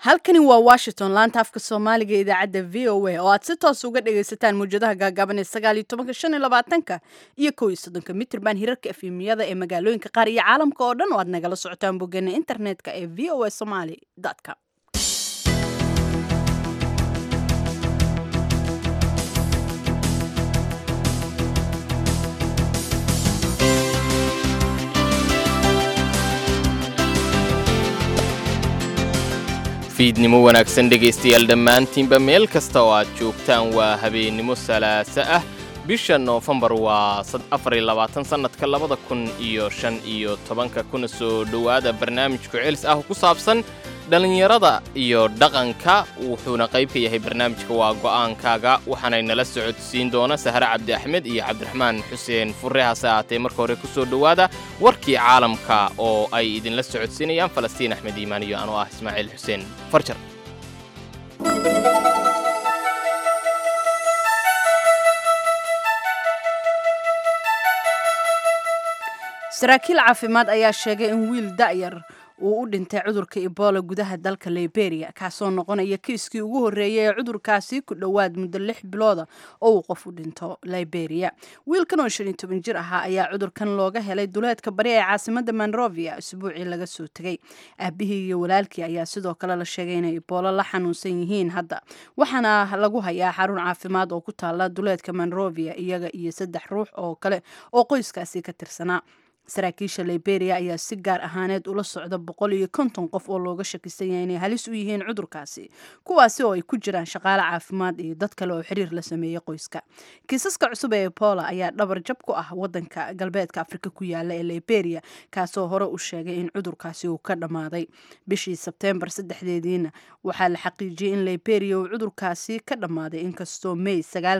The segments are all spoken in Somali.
Halkani waa Washington laanta afka Soomaaliga ee idaacadda VOA oo aad si toos uga dhagaysataan muujadaha gaagaaban ee 19:25 iyo 31 mitirban hirarka FM-yada ee magaalooyinka qaar iyo caalamka oo dhan oo aad nagala socotaan boggeena internetka ee voasomali.com. fiidnimo wanaagsan dhegaystayaal dhammaantiinba meel kasta oo aad joogtaan waa habeenimo salaaso ah bisha Noofambar waa 24 sanadka 2015 kuna soo dhowaada barnaamijku celis ah ku saabsan dhalinyarada iyo dhaqanka wuxuuna qayb ka yahay barnaamijka waa go'aankaaga waxaana nala socodsiin doona Sahra Cabdi Axmed iyo Cabdiraxmaan Xuseen Furre hasaatee marka hore ku soo dhowaada warkii caalamka oo ay idinla socodsiinayaan Falastiin Axmed Iimaan iyo anoo ah Ismaaciil Xuseen Farjar. saraakiil caafimaad ayaa sheegay in wiil da'yar uu u dhintay cudurka Ebola gudaha dalka Liberia kaasoo noqonaya kiiskii ugu horeeyay ee cudurkaasi ku dhawaad muddo 6 bilood oo uu qof u dhinto Liberia. Wiilkan oo 15 jir ahaa ayaa cudurkan looga helay duleedka bari ee caasimadda Monrovia isbuucii laga soo tagay. Aabihii iyo walaalkii ayaa sidoo kale la sheegay in Ebola la xanuunsan yihiin hadda. Waxaana lagu hayaa xarun caafimaad oo ku taala duleedka Monrovia iyaga iyo 3 ruux oo kale oo qoyskaasi ka tirsanaa. saraakiisha Liberia ayaa si gaar ahaaneed ula socda 150 qof oo looga shakisan yahay inay halis u yihiin cudurkaasi kuwaasi oo ay ku jiraan shaqaale caafimaad iyo dad kale oo xiriir la sameeyay qoyska. Kiisaska cusub ee Ebola ayaa dhabar jab ku ah wadanka galbeedka Afrika ku yaala ee Liberia kaasoo hore u sheegay in cudurkaasi uu ka dhamaaday bishii September 3 waxaa la xaqiijiyay in Liberia uu cudurkaasi ka dhamaaday inkastoo May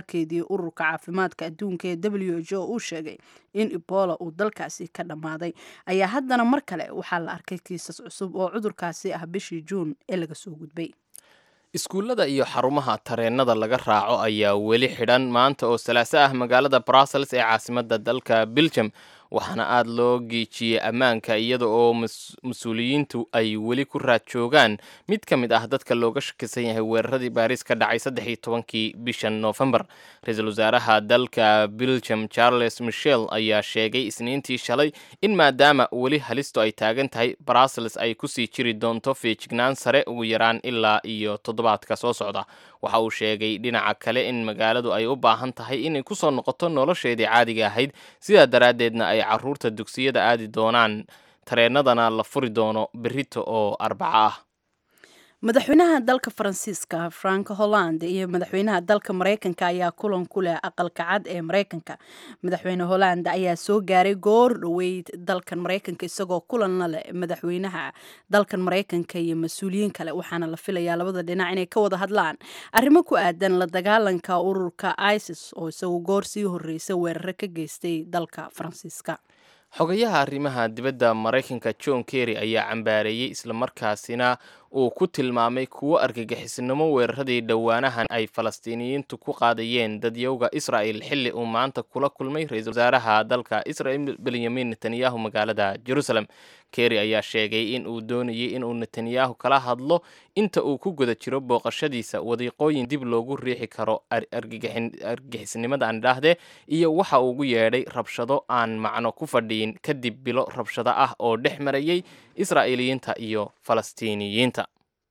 9 ururka caafimaadka adduunka ee WHO uu sheegay in Ebola uu dalkaasi ka dhamaaday ayaa haddana mar kale waxaa la arkay kiisas cusub oo cudurkaasi ah bishii June ee laga soo gudbay. iskuullada iyo xarumaha tareenada laga raaco ayaa weli xidhan maanta oo salaaso ah magaalada Brussels ee caasimadda dalka Belgium waxaana aad loo geejiyay ammaanka iyada oo mas'uuliyiintu ay weli ku raad joogaan mid ka mid ah dadka looga shakisan yahay weeraradii Paris ka dhacay 13 bishan Noofambar. Ra'iisul wasaaraha dalka Belgium Charles Michel ayaa sheegay Isniintii shalay in maadaama weli halistu ay taagan tahay Brussels ay ku sii jiri doonto feejignaan sare ugu yaraan ilaa iyo toddobaadka soo socda. waxa uu sheegay dhinaca kale in magaaladu ay u baahan tahay inay ku soo noqoto nolosheedii caadiga ahayd sidaa daraaddeedna ay carruurta dugsiyada aadi doonaan tareenadana la furi doono berrito oo Arbaco ah. madaxweynaha dalka Faransiiska Frank Hollande iyo madaxweynaha dalka Mareykanka ayaa kulan ku leh aqalka cad ee Mareykanka. madaxweyne Hollande ayaa soo gaaray goor dhaweyd dalkan Mareykanka isagoo kulan la leh madaxweynaha dalkan Mareykanka iyo mas'uuliyiin kale waxaana la filayaa labada dhinac inay ka wada hadlaan arrimo ku aadan la dagaalanka ururka ISIS oo isagoo goor sii horeysay weerar ka geystay dalka Faransiiska. xogayaha arrimaha dibadda Mareykanka John Kerry ayaa cambaareeyay isla markaasina uu ku tilmaamay kuwo argagixisnimo weeraradii dhawaanahan ay Falastiiniyiintu ku qaadayeen dadyowga Israel xilli uu maanta kula kulmay ra'iisul wasaaraha dalka Israel Benjamin Netanyahu magaalada Jerusalem. Kerry ayaa sheegay in uu doonayay in uu Netanyahu kala hadlo inta uu ku guda jiro booqashadiisa wadiiqooyin dib loogu riixi karo argagixisnimada aan dhahde iyo waxa uu ugu yeedhay rabshado aan macno ku fadhiyin kadib bilo rabshado ah oo dhex marayay Israa'iiliyiinta iyo Falastiiniyiinta.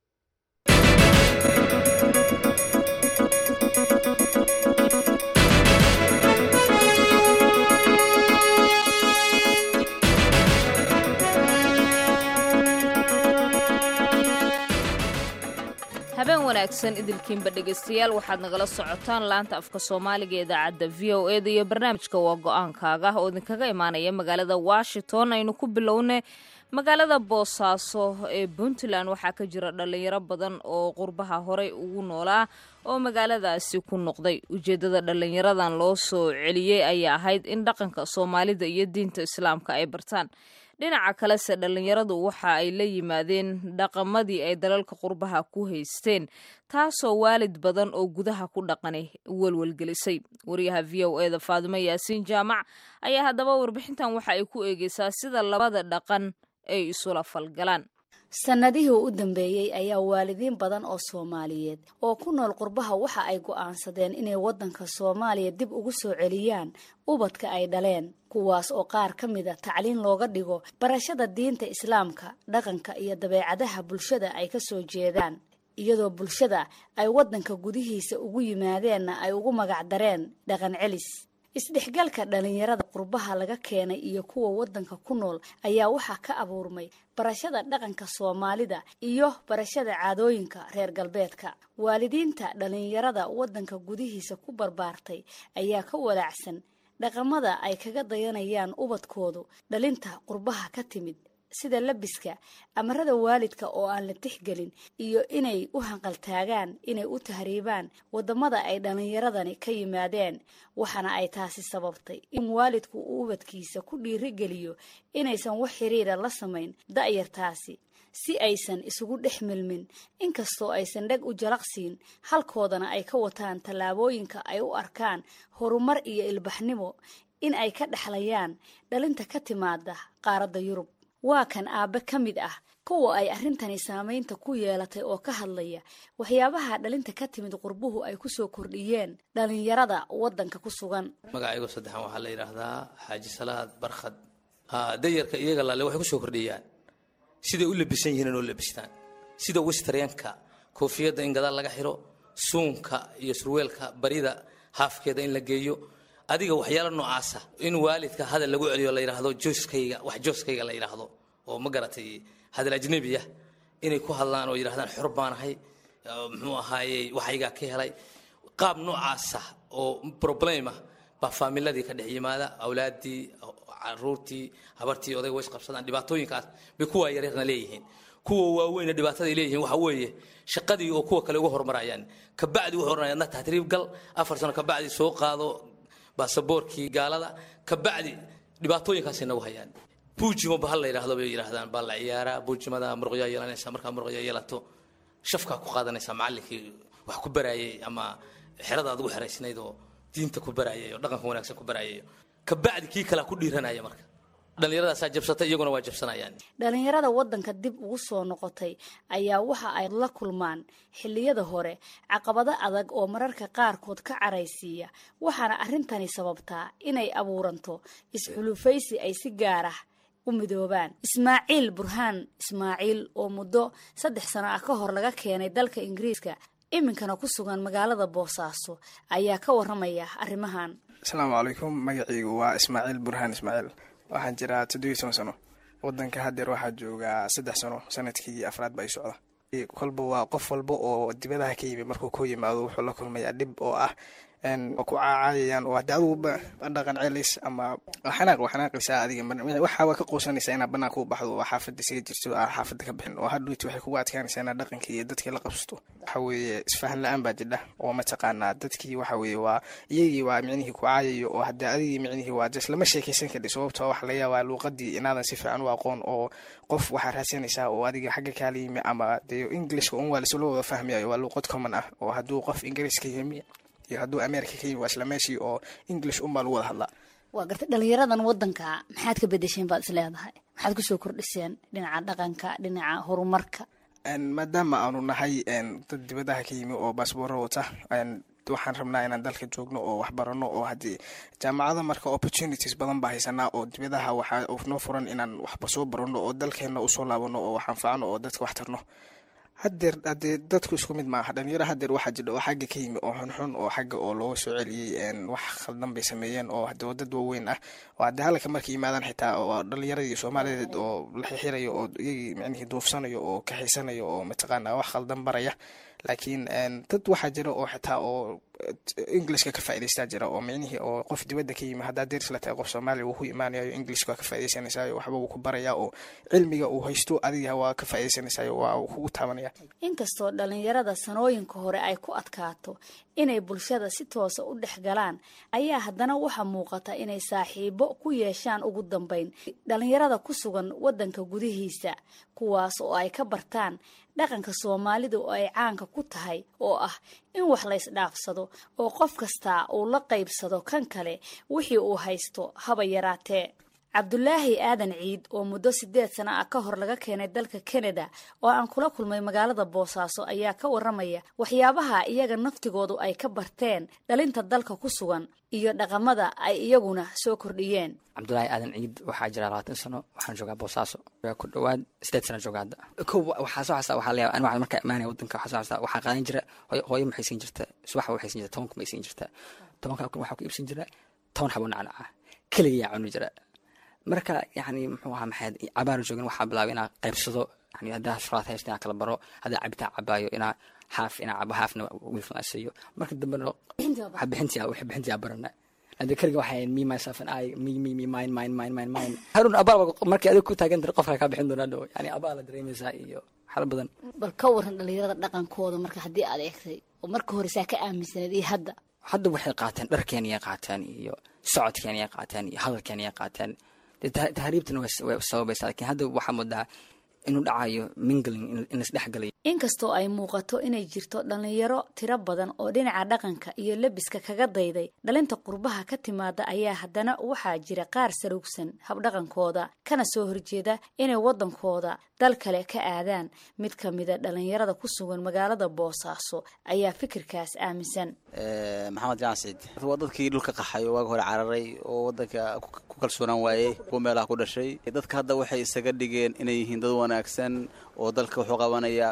habeen wanaagsan idilkiinba dhegaystayaal waxaad nagala socotaan laanta afka Soomaaliga ee idaacadda VOA iyo barnaamijka waa go'aankaaga oo idinkaga imaanaya magaalada Washington. aynu ku bilownay magaalada Boosaaso ee Puntland waxaa ka jira dhalinyaro badan oo qurbaha horey ugu noolaa oo magaaladaasi ku noqday. ujeedada dhalinyaradan loo soo celiyay ayaa ahayd in dhaqanka Soomaalida iyo diinta Islaamka ay bartaan. dhinaca kale se dhalinyaradu waxa ay la yimaadeen dhaqamadii ay dalalka qurbaha ku haysteen taasoo waalid badan oo gudaha ku dhaqanay walwalgelisay. wariyaha VOA Faadimo Yaasiin Jaamac ayaa haddaba warbixintan waxa ay ku eegaysaa sida labada dhaqan ay isula falgalaan. sanadihii u dambeeyay ayaa waalidiin badan oo Soomaaliyeed oo ku nool qurbaha waxa ay go'aansadeen inay wadanka Soomaaliya dib ugu soo celiyaan ubadka ay dhaleen, kuwaas oo qaar ka mid ah tacliin looga dhigo barashada diinta Islaamka, dhaqanka iyo dabeecadaha bulshada ay ka soo jeedaan, iyadoo bulshada ay wadanka gudihiisa ugu yimaadeenna ay ugu magac dareen dhaqan celis. isdhexgalka dhalinyarada qurbaha laga keenay iyo kuwa wadanka ku nool ayaa waxa ka abuurmay barashada dhaqanka Soomaalida iyo barashada caadooyinka reer galbeedka. waalidiinta dhalinyarada wadanka gudihiisa ku barbaartay ayaa ka walaacsan dhaqamada ay kaga dayanayaan ubadkoodu dhalinta qurbaha ka timid, sida labiska, amarada waalidka oo aan la tixgelin iyo inay u hanqal taagaan inay u tahriibaan wadamada ay dhalinyaradani ka yimaadeen. waxana ay taasi sababtay in waalidku uu ubadkiisa ku dhiirigeliyo inaysan wax xiriir la sameyn da'yartaasi si aysan isugu dhexmilmin, inkastoo aysan dhag u jalaqsiin, halkoodana ay ka wataan tallaabooyinka ay u arkaan horumar iyo ilbaxnimo in ay ka dhaxlayaan dhalinta ka timaada qaaradda Yurub. waa kan aabe ka mid ah kuwa ay arrintani saameynta ku yeelatay oo ka hadlaya waxyaabaha dhalinta ka timid qurbuhu ay ku soo kordhiyeen dhalinyarada wadanka ku sugan. magacaygu saddexan waxaa la yiraahdaa Xaaji Salaad Barkhad. dayarka iyaga la waxay ku soo kordhiyaan sida u labisan yihiin oo labistaan, sida westernka koofiyada in gadaal laga xiro, suunka iyo surweelka barida haafkeeda in la geeyo, adiga waxyaalo noocaas ah in waalidka hadal lagu celiyo la yiraahdo jooskayga la yiraahdo oo ma garatay hadal ajnabi ah inay ku hadlaan oo yiraahdaan xor baan ahay, muxuu ahaayay waxayga ka helay qaab noocaas ah oo problem ah ba familiyadii ka dhex yimaada, awlaadii, caruurtii, habartii, oday way qabsadaan, dhibaatooyinkaas bay kuwa yareerna leeyihiin. kuwa waaweyn dhibaatada ay leeyihiin waxa weeye shaqadii oo kuwa kale uga hormarayaan, ka bacdi wuxuu oranayaa tahriib gal 4 sano ka bacdi soo qaado baasaboorkii gaalada, ka bacdi dhibaatooyinkaas inagu hayaan. buujimo bahal la yiraahdo bay yiraahdaan baa la ciyaara, buujimada muruqyo yeelanaysa, marka muruqyo yeelato shafka ku qaadanaysa macallinkii wax ku baraayay ama xirada aad ugu xiraysnayd oo diinta ku baraayay oo dhaqanka wanaagsan ku baraayay, ka bacdi kii kala ku dhiiranaya. marka dhalinyaradaas jabsatay iyaguna waa jabsanayaan. dhalinyarada wadanka dib ugu soo noqotay ayaa waxa ay la kulmaan xilliyada hore caqabado adag oo mararka qaarkood ka caraysiiya, waxaana arrintani sababtaa inay abuuranto isxulufaysi ay si gaar ah u midoobaan. Ismaaciil Burhaan Ismaaciil oo muddo 3 sano ah ka hor laga keenay dalka Ingiriiska, iminkana ku sugan magaalada Boosaaso, ayaa ka waramaya arrimahan. Assalaamu calaykum. magacaygu waa Ismaaciil Burhaan Ismaaciil. waxaan jiraa 7 sano wadanka hadeer waxaa joogaa 3 sano, sanadkii afraad bay socda. kolba waa qof walba oo dibadaha ka yimid markuu ku yimaado wuxuu la kulmayaa dhib oo ah ku caacayaan oo haduu dhaqan celis ama xanaaqisa adiga waxa waa ka qoonsanaysa inaad banaanka u baxdo oo xaafadda si jirto xaafadda ka bixin oo hadhuuti waxay kugu adkaanaysaa inaad dhaqankii iyo dadkii la qabsato. waxa weeye isfahan la'aan baa jidha oo ma taqaanaa dadkii waxa weeye waa iyagii waa micnihii ku caayayo oo hadda adigii micnihii waa just lama sheekaysan kari, sababtoo wax la yaabaa luuqadii inaadan si fiican u aqoon oo qof waxa raadsanaysaa oo adiga xagga kale yimi ama English oo wala soo wada fahmayo waa luuqad common ah oo haduu qof Ingiriis ka yimi iyo haduu America ka yimi waa isla meeshii oo English uma wada hadla. waa gartay dhalinyaradan wadanka maxaad ka bedesheen baad isleedahay, maxaad ku soo kordhiseen dhinaca dhaqanka, dhinaca horumarka? maadaama aanu nahay dad dibadaha ka yimi oo baasaboor wata, waxaan rabnaa inaan dalka joogno oo wax barano oo hadii jaamacada marka opportunities badan baa haysanaa oo dibadaha waxa noo furan inaan waxba soo barano oo dalkeena u soo laabano oo waxaan faano oo dadka wax tarno. hadeer dadku isku mid maaha. dhalinyaro hadeer waxa jira oo xagga ka yimi oo xun oo xagga oo loo soo celiyay wax khaldan bay sameeyeen oo hadda dad waaweyn ah oo hadda halka markii yimaadaan xitaa oo dhalinyaradii Soomaaliyeed oo la xiriirayo oo iyagii macnaheedu doofsanayo oo ka xiisanayo oo mataqaanaa wax khaldan baraya. laakiin dad waxa jira oo xitaa oo English ka faa'iideysta jira oo macnaheedu oo qof dibadda ka yimi hadda deersla tahay qof Soomaali uu imaanayo English ka faa'iideysanaysaa waxba uu ku baraya oo cilmiga uu haysto adiga waa ka faa'iideysanaysaa waa uu ku taabanaya. inkastoo dhalinyarada sanooyinka hore ay ku adkaato inay bulshada si toos ah u dhexgalaan, ayaa haddana waxa muuqata inay saaxiibo ku yeeshaan ugu dambeyn dhalinyarada ku sugan wadanka gudihiisa, kuwaas oo ay ka bartaan dhaqanka Soomaalida oo ay caanka ku tahay oo ah in wax la isdhaafsado oo qof kasta uu la qaybsado kan kale wixii uu haysto haba yaraatee. cabdulaahi aadan ciid oo muddo 8 sano ah ka hor laga keenay dalka Canada oo aan kula kulmay magaalada Boosaaso ayaa ka waramaya waxyaabaha iyaga naftigoodu ay ka barteen dhalinta dalka ku sugan iyo dhaqamada ay iyaguna soo kordhiyeen. cabdulaahi aadan ciid waxaa jira 20 sano waxaan joogaa Boosaaso ku dhawaad 8 sano joogaada waxaa soo xasaa waxaa leeyahay aniga marka imaanay wadanka waxaa qaadan jira hooyo maxay siin jirta subax waxay siin jirta 10 ma siin jirta 10 waxa ku iibsan jira 10 xabo nacnaca kaliya cunu jira marka yani muxuu ahaa maxay cabaar joogin waxa bilaabay inaa qaybsado yani hadaa sharaad haystaa kala baro hadaa cabita cabayo inaa cabo haafna wiifnaasayo marka dambana bixintiya barana hada kaliya waxay me myself and I me mine harun abaal markii adiga ku taagan dir qofka ka bixin doonaa yani abaal dareemaysa iyo xal badan bal ka waran dhalinyarada dhaqankooda marka hadii aad eegtay oo marka hore saa ka aaminsanad iyo hadda waxay qaateen dharkeena qaataan iyo socodkeena qaataan iyo hadalkeena qaataan tahriibtana way sababaysaa laakiin hadda waxa mudaa inuu dhacayo mingling in isdhexgalay inkastoo ay muuqato inay jirto dhalinyaro tiro badan oo dhinaca dhaqanka iyo labiska kaga dayday dhalinta qurbaha ka timaada ayaa haddana waxaa jira qaar sarugsan habdhaqankooda kana soo horjeeda inay wadankooda dal kale ka aadaan mid kamida dhalinyarada ku sugan magaalada Boosaaso ayaa fikirkaas aaminsan maxamed jaansid waa dadkii dhulka qaxay oo waag hore cararay oo wadanka ku kalsoonaan waayay oo meelaha ku dhashay dadka hadda waxay isaga dhigeen inay yihiin dad wanaagsan oo dalka wuxuu qabanaya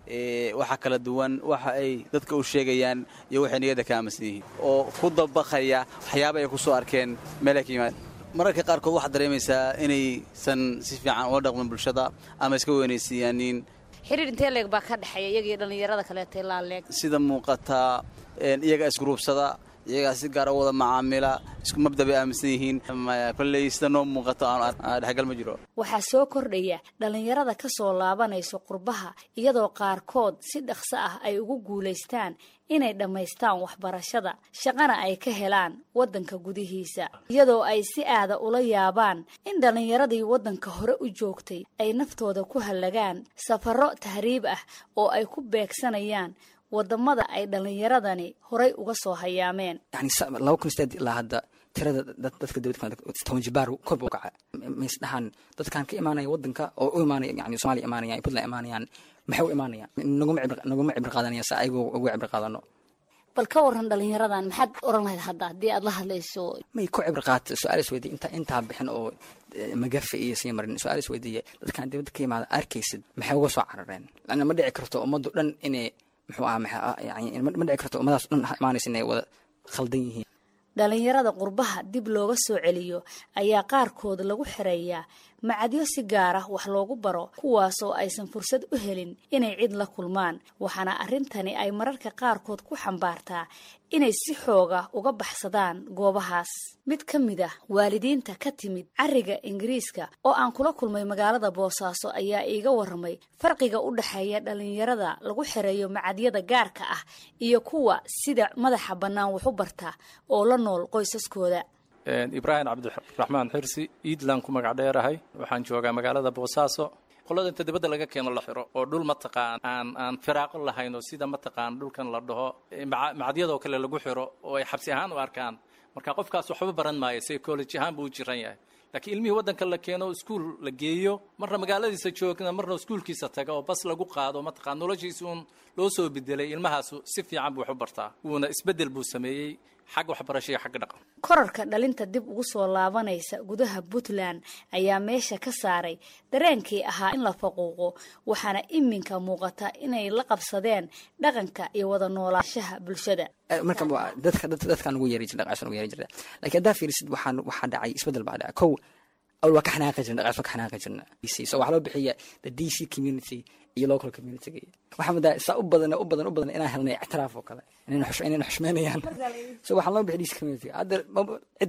waxa kala duwan waxa ay dadka u sheegayaan iyo waxay niyada ka aaminsan yihiin oo ku dabaqaya waxyaabo ay ku soo arkeen meelaha mararka qaarkood waxaad dareemaysaa inaysan si fiican uga dhaqmin bulshada ama iska weynaysiiyaanin xiriir intee leeg baa ka dhaxeeya iyaga iyo dhalinyarada kale ee laaleeg sida muuqata iyaga isgruubsada iyaga si gaar ah wada macaamila isku mabda bay aaminsan yihiin kulley sida noo muuqato aan dhexgal ma jiro waxaa soo kordhaya dhalinyarada ka soo laabanayso qurbaha iyadoo qaarkood si dhaqso ah ay ugu guulaystaan inay dhammaystaan waxbarashada shaqana ay ka helaan wadanka gudihiisa iyadoo ay si aada ula yaabaan in dhalinyaradii wadanka hore u joogtay ay naftooda ku halagaan safaro tahriib ah oo ay ku beegsanayaan wadamada ay dhalinyaradani horay uga soo hayaameen yani 2008 ilaa hadda tirada dadka dawladda 10 jibaar kor buu kacay misdahan dadkan ka imaanaya wadanka oo u imaanaya yani Soomaaliya imaanaya Puntland imaanayaan maxay u imaanayaan naguma cibr qaadanaya saaygo ugu cibr qaadano bal ka waran dhalinyaradan maxaad oran lahayd hadii aad la hadlayso may ku cibr qaat su'aal isweydi inta bixin oo magafa iyo si marin su'aal isweydiye dadkan dawladda ka imaada arkaysid maxay uga soo carareen lana ma dhici karto umadu dhan inay muxuu ahaa yani ma dhici karto umadaas dhan imaanaysa inay wada khaldan yihiin dhalinyarada qurbaha dib looga soo celiyo ayaa qaarkood lagu xireeyaa macadyo si gaar ah wax loogu baro kuwaasoo aysan fursad u helin inay cid la kulmaan waxaana arrintani ay mararka qaarkood ku xambaartaa inay si xooga uga baxsadaan goobahaas mid ka mid ah waalidiinta ka timid cariga Ingiriiska oo aan kula kulmay magaalada Boosaaso ayaa iiga waramay farqiga u dhaxeeya dhalinyarada lagu xireeyo macadyada gaarka ah iyo kuwa sida madaxa banaan wax u barta oo la nool qoysaskooda ibraahim cabdiraxmaan xirsi iidlan ku magac dheerahay waxaan joogaa magaalada Boosaaso qolada inta dibadda laga keeno la xiro oo dhul mataqaan aan firaaqo lahayn oo sida mataqaan dhulkan la dhaho macadyadoo kale lagu xiro oo ay xabsi ahaan u arkaan marka qofkaas waxba baran maayo psychology ahaan buu jiran yahay laakiin ilmihii wadanka la keeno iskuul la geeyo marna magaaladiisa joogna marna iskuulkiisa taga oo bas lagu qaado mataqaan noloshiisa uun loo soo bedelay ilmahaas si fiican buu wax u bartaa wuuna isbedel buu sameeyey xag waxbarasho iyo xag dhaqan korarka dhalinta dib ugu soo laabanaysa gudaha Puntland ayaa meesha ka saaray dareenkii ahaa in la faquuqo waxaana iminka muuqata inay la qabsadeen dhaqanka iyo wada noolaanshaha bulshada marka dadkan ugu yeeri jiray dhaqan ugu yeeri jiray laakiin daa fiirisid waxa dhacay isbedel baa dhacay kow aw waa ka xanaaqay jirna dhaqan ka xanaaqay jirna so waxa loo bixiya the DC community iyo local community waxa mada saa u badan inaan helnay ictiraaf oo kale inaan xushmeynayaan so waxa loo bixiya DC community hadda cid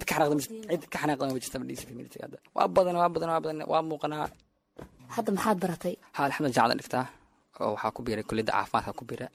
ka xanaaqda ma jirta DC community hadda waa badan waa muuqanaa hadda maxaad baratay alxamdulillah jacdan dhigtaa oo waxa ku biiray kulliyada caafimaadka ku biiray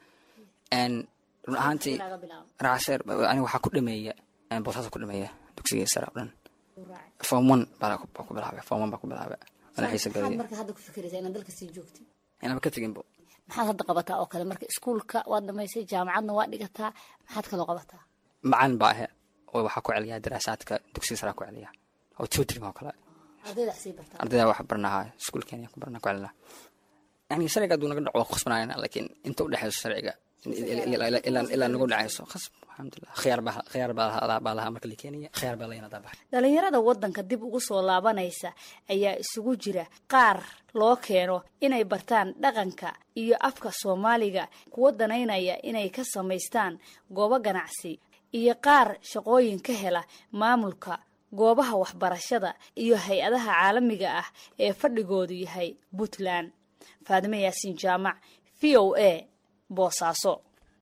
run ahaantii raasher aniga waxa ku dhameeya Boosaaso ku dhameeya dugsiga sare oo dhan form 1 baa ku bilaabay ana xiisa galay marka hadda ku fikiraysaa inaad dalka sii joogtid inaan ka tagin bo maxaad hadda qabataa oo kale marka iskuulka waad dhamaysay jaamacadna waa dhigataa maxaad kala qabataa macaan baa oo waxa ku celiyaa daraasaadka dugsiga sare ku celiya oo tutoring oo kale ardayda wax barnaha iskuulkeen ayaan ku barnaa ku celina yani sharciga hadduu naga dhaco waa ku khasbanayna laakiin inta u dhexayso sharciga ilaa nagu dhacayso khasb alxamdulilah khiyaar baa lahaa marka la keenaya khiyaar baa layna daabax. dhalinyarada wadanka dib ugu soo laabanaysa ayaa isugu jira qaar loo keeno inay bartaan dhaqanka iyo afka Soomaaliga, kuwa danaynaya inay ka samaystaan goobo ganacsi, iyo qaar shaqooyin ka hela maamulka goobaha waxbarashada iyo hay-adaha caalamiga ah ee fadhigoodu yahay Puntland. Faadime Yaasiin Jaamac, VOA, Boosaaso.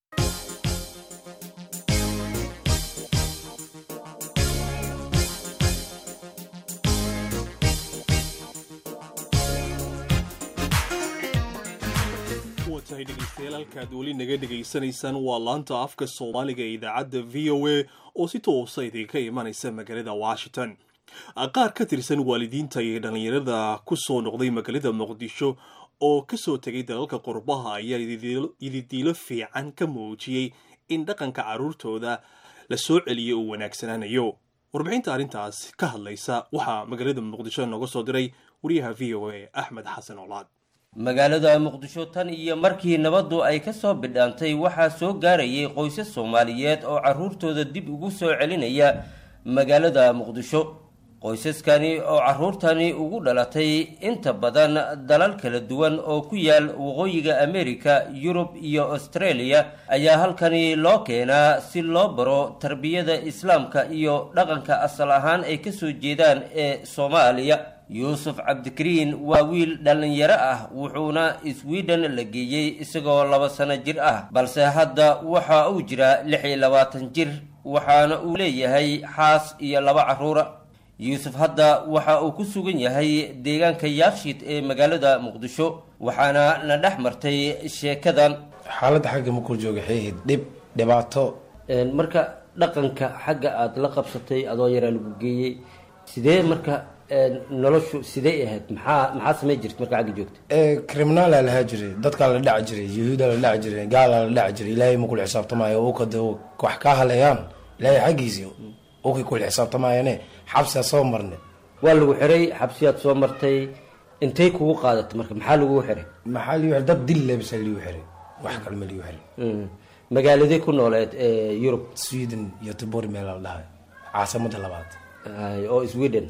dhegeystayaal halkaad weli naga dhegaysanaysaan waa laanta afka Soomaaliga ee idaacadda VOA oo si toosa idinka imanaysa magaalada Washington. qaar ka tirsan waalidiinta iyo dhalinyarada ku soo noqday magaalada Muqdisho oo ka soo tagay dalalka qurbaha ayaa ididiilo fiican ka muujiyay in dhaqanka caruurtooda la soo celiyo uu wanaagsanaanayo. warbixinta arrintaas ka hadlaysa waxaa magaalada Muqdisho nooga soo diray wariyaha VOA Axmed Xasan Olaad. magaalada Muqdisho tan iyo markii nabaddu ay ka soo bidhaantay waxaa soo gaarayay qoysas Soomaaliyeed oo caruurtooda dib ugu soo celinaya magaalada Muqdisho. qoysaskani oo caruurtani ugu dhalatay inta badan dalal kala duwan oo ku yaal waqooyiga Amerika, Yurub iyo Australia ayaa halkani loo keenaa si loo baro tarbiyada Islaamka iyo dhaqanka asal ahaan ay ka soo jeedaan ee Soomaaliya. Yuusuf Cabdikariin waa wiil dhalinyaro ah, wuxuuna Sweden la geeyey isagoo 2 sano jir ah, balse hadda waxa uu jira 26 jir, waxaana uu leeyahay xaas iyo 2 caruur. Yuusuf hadda waxa uu ku sugan yahay deegaanka Yaaqshiid ee magaalada Muqdisho, waxaana la dhex martay sheekadan. xaaladda xagga ma ku jooga xeehid dhibaato marka dhaqanka xagga aad la qabsatay adoo yara lagu geeyey sidee marka noloshu sidee ahayd maxaa samay jirtay marka xagga joogtay criminal la hajri dadka la dhac jiray yahuuda la dhac jiray gaal la dhac jiray ilaahay ma ku xisaabtamayo oo ka doo wax ka halayaan ilaahay xagiisi oo ku xisaabtamayane xabsi soo marne waa lagu xiray xabsiyaad soo martay intay kugu qaadatay marka maxaa lagu xiray dad dil lebis lagu xiray wax kale ma lagu xiray magaaladii ku nooleed Yurub Sweden iyo Tibor meel la dhahay caasimada labaad oo Sweden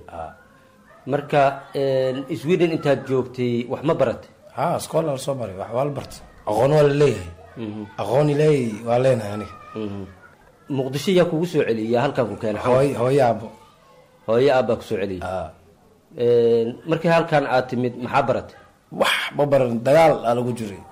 marka Sweden intaad joogtay wax ma baratay scholar soo baray wax wal bart aqoon wala leeyahay aqoon ilaahay waa leenahay aniga Muqdisho yaa kugu soo celiyay halkan ku keenay hooyo aabba ku soo celiyay markii halkan aad timid maxaa baratay wax ma baran dagaal lagu jiray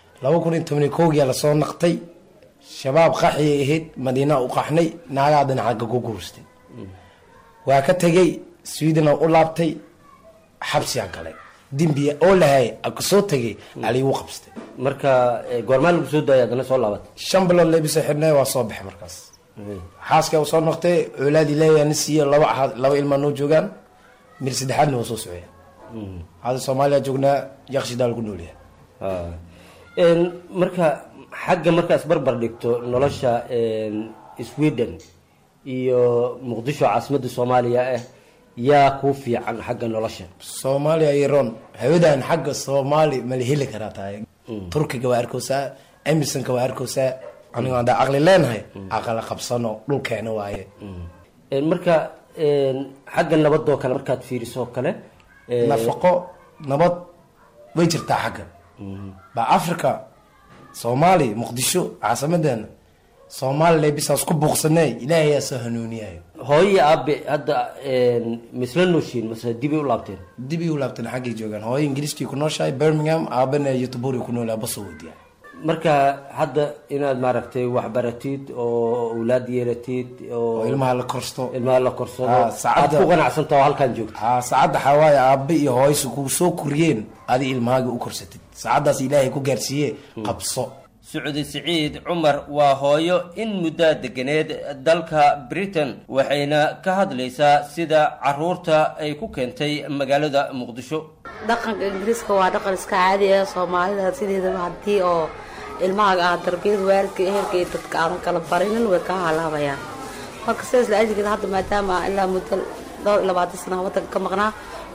2011 la soo naqtay shabaab qaxi ahayd Madiina u qaxnay naagaadana xagga ku guurstay waa ka tagay Sweden oo laabtay xabsi kale dimbiya oo lahay ka soo tagay ali uu qabstay marka goorma lagu soo daayay adana soo laabatay 5 bilood leebis xirnay waa soo baxay markaas xaaska oo soo noqtay awlaadi leeyahay siya 2 ilmo noo joogan mid saddexaadna oo soo socday hada Soomaaliya joogna Yaaqshiid ku noolyahay marka xagga markaas barbar dhigto nolosha Sweden iyo Muqdisho caasimadda Soomaaliya yaa ku fiican xagga nolosha Soomaaliya Iran hawadan xagga Soomaali ma la heli karaa tahay Turkiga waa arkoosa Amisanka waa arkoosa aniga aan aqli leenahay aqal qabsano dhulkeena waaye marka xagga nabadoo kale markaad fiiriso kale nafaqo nabad way jirtaa xagga ba Afrika Soomaali Muqdisho caasimadeena Soomaaliya bisaas ku buuqsanay ilaahay yaa soo hanuuniyay hooyo aabe hadda misla nooshin mase dibi u laabteen xagga joogan hooyo Ingiriiska ku nooshahay Birmingham aabana Youtube ku noolaa Basawoodiya marka hadda inaad maaragtay wax baratid oo awlaad yeelatid oo ilmaha la korsado saacad ku qanacsantaa halkan joogto saacad xawaaya aabe iyo hooyo ku soo kuriyeen adi ilmahaaga u korsatid saacadaas ilaahay ku gaarsiiyay qabso. Sacuudi Saciid Cumar waa hooyo in muddo deganeed dalka Britain waxayna ka hadlaysaa sida caruurta ay ku keentay magaalada Muqdisho. dhaqanka Ingiriiska waa dhaqan iska caadi ah Soomaalida sideedaba hadii oo ilmaha tarbiyada waalidka ehelka dadka aan kala barinin way ka halaabayaan marka sidaas la ajigada hadda maadaama ilaa muddo 20 sano wada ka maqnaa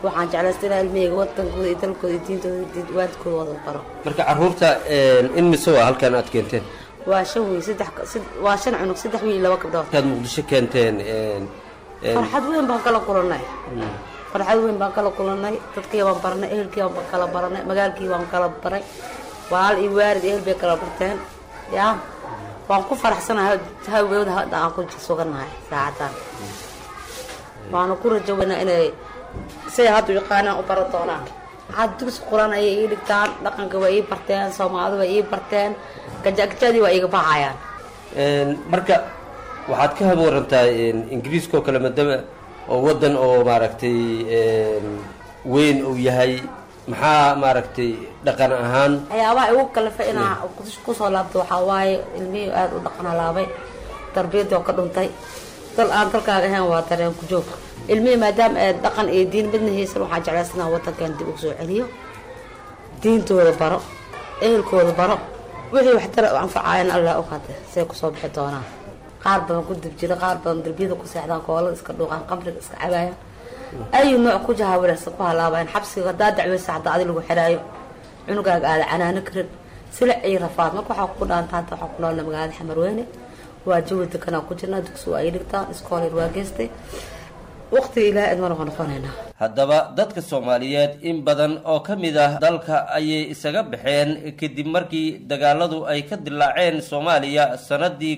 waxaan jeclaystay inaan ilmahayga wadankooda iyo dalkooda iyo diintooda waalidkooda wada baro. marka caruurta in mise waa halkan aad keenteen? waa 5 wiil 3 waa 5 cunug 3 wiil 2 gabdhood. aad Muqdisho keenteen farxad weyn baan kala kulanay. farxad weyn baan kala kulanay, dadkii waan baranay, ehelkii waan kala baranay, magaalkii waan kala baray, walaal iyo waalid ehel bay kala barteen. yaa waan ku faraxsanahay haweenada hadda aan ku suganahay saacadan. waan ku rajaynaa inay say hadda yaqaanaan u baran doonaan. dugsi quraan ayay ii dhigtaan, dhaqanka way ii barteen, Soomaalida way ii barteen, gajagajadii waa iga baxayaan. marka waxaad ka warantaa Ingiriiska oo kale maadaama oo wadan oo maaragtay weyn uu yahay, maxaa maaragtay dhaqan ahaan waxyaabaha ugu kalafay inaan ku soo laabto waxaa waaye ilmihii aad u dhaqan laabay, tarbiyadii oo ka dhuntay. dal aan dalkaaga ahayn waa dareen ku joog. ilmihii maadaama ay dhaqan iyo diin midna haysan, waxaan jeclaysnaa wadankan dib ugu soo celiyo, diintooda baro, ehelkooda baro, wixii waxtar u anfacayaan Allah u qaaday say ku soo bixi doonaan. qaar badan ku dib jira, qaar badan darbiyada ku seexdaan, koolada iska dhuuqaan, qamriga iska cabaayaan, ay nooc ku jahawareersan ku halaabayaan. xabsiga hadaa dacweysa hadda adiga lagu xiraayo, cunugaaga aada canaano karin, sila ay rafaad. marka waxaa ku dhaanta hadda waxaa ku nool magaalada Xamarweyne, waa jawi degan aan ku jirnaa, dugsi waa ay dhigtaan, iskool waa geystay, waqtiga ilaahay idma noqonaynaa. haddaba dadka Soomaaliyeed in badan oo ka mid ah dalka ayay isaga baxeen kadib markii dagaaladu ay ka dilaaceen Soomaaliya sanadii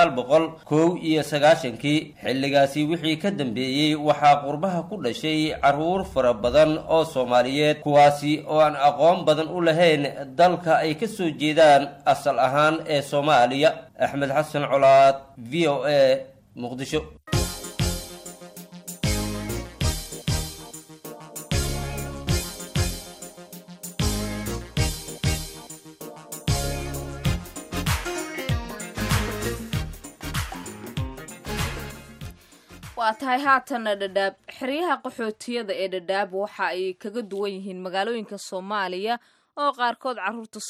1991kii. xilligaasi wixii ka dambeeyay waxaa qurbaha ku dhashay caruur fara badan oo Soomaaliyeed, kuwaasi oo aan aqoon badan u lahayn dalka ay ka soo jeedaan asal ahaan ee Soomaaliya. Axmed Xasan Colaad, VOA, Muqdisho. waa tahay haatana Dhadhaab. xeryaha qaxootiyada ee Dhadhaab waxa ay kaga duwan yihiin magaalooyinka Soomaaliya oo qaarkood caruurta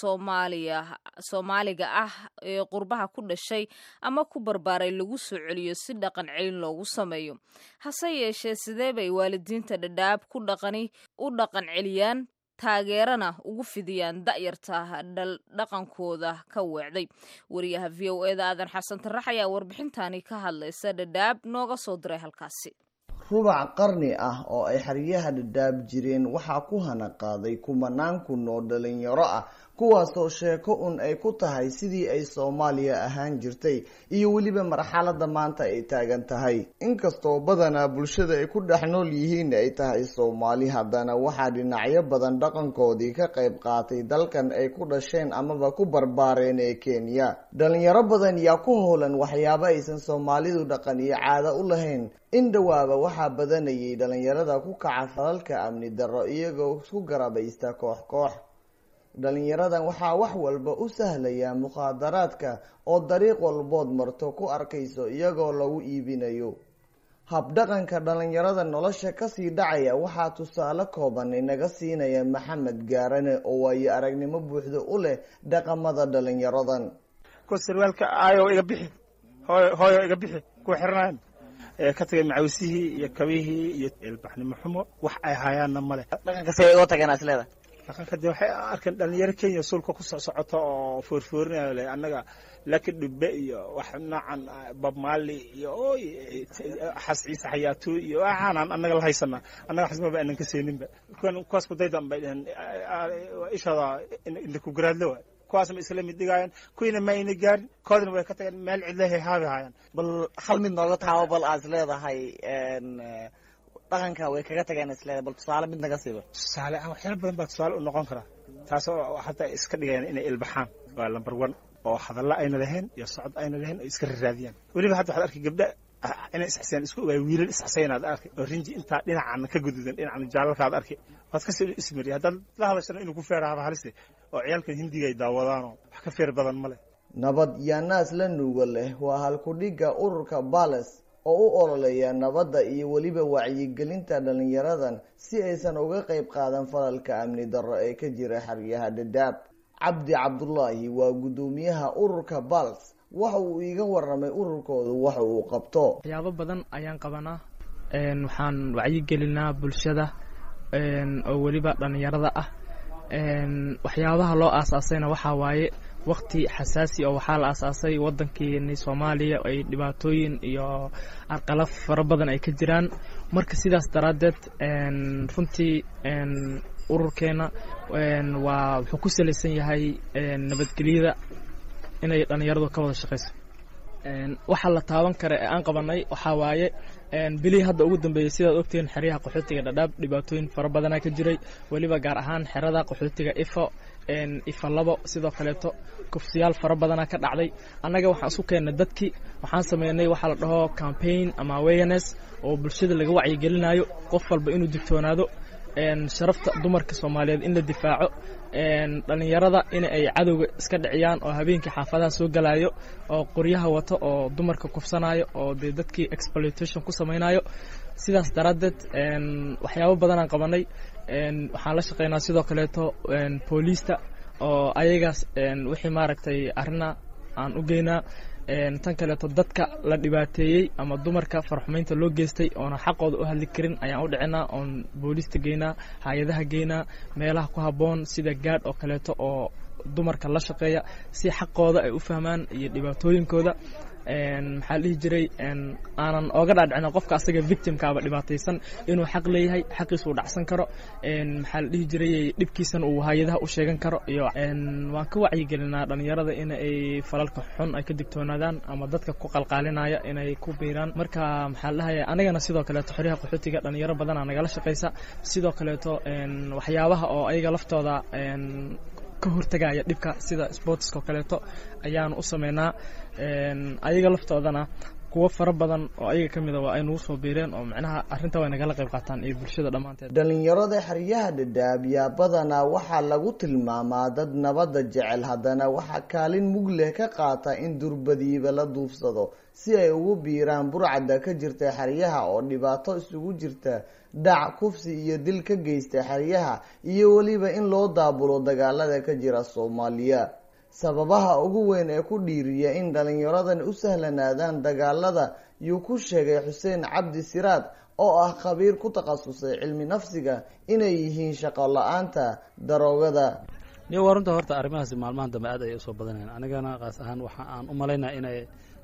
Soomaaliga ah ee qurbaha ku dhashay ama ku barbaaray lagu soo celiyo si dhaqan celin loogu sameeyo. hase yeeshee sidee bay waalidiinta Dhadhaab u dhaqan celiyaan, taageerana ugu fidiyaan da'yarta dhaqankooda ka weecday? wariyaha VOA-da Aadan Xasan Tarax ayaa warbixintani ka hadlaysa Dhadhaab nooga soo diray halkaasi. rubac qarni ah oo ay xeryaha Dhadhaab jireen waxaa ku hana qaaday kumanaan kun oo dhalinyaro ah, kuwaasoo sheeko un ay ku tahay sidii ay Soomaaliya ahaan jirtay iyo weliba marxaladda maanta ay taagan tahay. inkastoo badanaa bulshada ay ku dhex nool yihiin ay tahay Soomaali, haddana waxaa dhinacyo badan dhaqankoodii ka qayb qaatay dalkan ay ku dhasheen amaba ku barbaareen ee Kenya. dhalinyaro badan yaa ku howlan waxyaabo aysan Soomaalidu dhaqan iyo caado u lahayn. in dhawaaba waxaa badanayay dhalinyarada ku kaca falalka amni darro iyagoo isku garabaysta koox koox. dhalinyaradan waxaa wax walba u sahlaya mukhaadaraadka oo dariiq walbood marto ku arkayso iyagoo lagu iibinayo. habdhaqanka dhalinyarada nolosha kasii dhacaya waxaa tusaale kooban inaga siinaya Maxamed Gaarane oo waayo aragnimo buuxda u leh dhaqamada dhalinyaradan. sarwaalka ayo iga bixi hooyo iga bixi ku xirnaan ka tagay macawsihii iyo kabihii iyo ilbaxnimo xumo wax ay hayaanna male. dhaqanka say uga tageen asleeda dhaqanka de waxay arkeen dhalinyaro Kenya suulka ku socoto oo foorfoorinayo le annaga laakiin dhibbe iyo wax noocan Bob Marley iyo xas ciise xayaatu iyo waxaan annaga la haysanaa, annaga xasmaba aanan ka seeninba. kuwaas ku daydan bay dhaheen ishada inta ku garaadlo kuwaas ma isla mid dhigayaan, kuwiina ma ayna gaarin, koodina way ka tageen meel cidlahay haabahayaan. bal hal mid nooga taabo bal aad leedahay dhaqanka way kaga tageen isleedahay, bal tusaale mid naga siiba. tusaale waxyaalo badan baa tusaale u noqon kara, taasoo hadda iska dhigayaan inay ilbaxaan. waa lambar 1 oo hadalla ayna lahayn iyo socod ayna lahayn oo iska raadiyaan. weliba hadda waxaad arkay gabdha inay isxaseen isku ogaay wiilal isxasaynaad arkay oo rinji intaa dhinacana ka gududan dhinacana jaalalkaad arkay. waad ka soo ismiri haddaad la hadashana inuu ku feeraaba halise oo ciyaalkan hindiga ay daawadaanoo wax ka feer badan male. nabad yaa naas la nuuga leh waa halkudhiga ururka Bales oo u ololeeya nabadda iyo weliba wacyigelinta dhalinyaradan si aysan uga qayb qaadan falalka amni darro ee ka jira xeryaha Dhadhaab. Cabdi Cabdullaahi waa gudoomiyaha ururka Bales, waxa uu iiga waramay ururkoodu waxa uu qabto. waxyaabo badan ayaan qabanaa, waxaan wacyigelinaa bulshada oo weliba dhalinyarada ah. waxyaabaha loo aasaasayna waxaa waaye waqti xasaasi oo waxaa la aasaasay wadankeeni Soomaaliya ay dhibaatooyin iyo arqalad fara badan ay ka jiraan. marka sidaas daraadeed runtii ururkeena wuxuu ku saleysan yahay nabadgelyada inay dhalinyaradu ka wada shaqeyso. waxa la taaban kara ee aan qabanay waxaa waaye bilii hadda ugu dambeeyay sidaad ogteen xeryaha qaxootiga Dadaab dhibaatooyin fara badan ka jiray, waliba gaar ahaan xerada qaxootiga Ifo labo sidoo kaleeto kufsiyaal fara badan ka dhacday. annaga waxaan isku keenay dadkii, waxaan sameynay waxa la dhaho campaign ama awareness oo bulshada laga wacyi gelinayo qof walba inuu digtoonaado sharafta dumarka Soomaaliyeed in la difaaco, dhalinyarada in ay cadowga iska dhiciyaan oo habeenkii xaafadaha soo galayo oo qoryaha wato oo dumarka kufsanayo oo dadkii exploitation ku sameynayo. sidaas daraadeed waxyaabo badan aan qabanay. waxaan la shaqeynaa sidoo kaleeto booliista oo ayagaas wixii maaragtay arina aan u geynaa. tan kaleeto dadka la dhibaateeyay ama dumarka farxumeynta loo geystay oona xaqooda u hadli karin ayaan u dhicinaa oon booliista geynaa, hay'adaha geynaa, meelaha ku habboon sida gaadh oo kaleeto oo dumarka la shaqeeya si xaqooda ay u fahmaan iyo dhibaatooyinkooda. maxaa la dhihi jiray aanan ooga dhaadhicina qofka asaga victimkaaba dhibaataysan inuu xaq leeyahay, xaqiisa uu dhacsan karo, maxaa la dhihi jiray dhibkiisana uu hay'adaha u sheegan karo. iyo waan ka wacyigelinaa dhalinyarada in ay falalka xun ay ka digtoonaadaan ama dadka ku qalqaalinaya inay ku biiraan. marka maxaa la dhahayaa anagana sidoo kaleeto xeryaha qaxootiga dhalinyaro badanaa nagala shaqeysa. sidoo kaleeto waxyaabaha oo ayaga laftooda ka hortagaya dhibka sida sportska kaleeto ayaan u sameynaa. ayaga laftoodana kuwa fara badan oo ayaga kamid ah waa ay nagu soo biireen oo macnaha arrinta way nagala qayb qaataan iyo bulshada dhammaanteed. dhalinyarada xeryaha Dadaab yaa badanaa waxaa lagu tilmaamaa dad nabadda jecel, haddana waxaa kaalin mug leh ka qaata in durbadiiba la duufsado si ay ugu biiraan burcadda ka jirta xeryaha oo dhibaato isugu jirta dhac, kufsi iyo dil ka geysta xeryaha iyo weliba in loo daabulo dagaalada ka jira Soomaaliya. sababaha ugu weyn ee ku dhiiriya in dhalinyaradan u sahlanaadaan dagaalada yuu ku sheegay Xuseen Cabdi Siraad oo ah khabiir ku takhasusay cilmi nafsiga inay yihiin shaqo la-aanta daroogada. niyo warunta horta arrimahaasi maalmahan dambe aad ay u soo badanayaan. anigana qaas ahaan waxa aan u malaynaa inay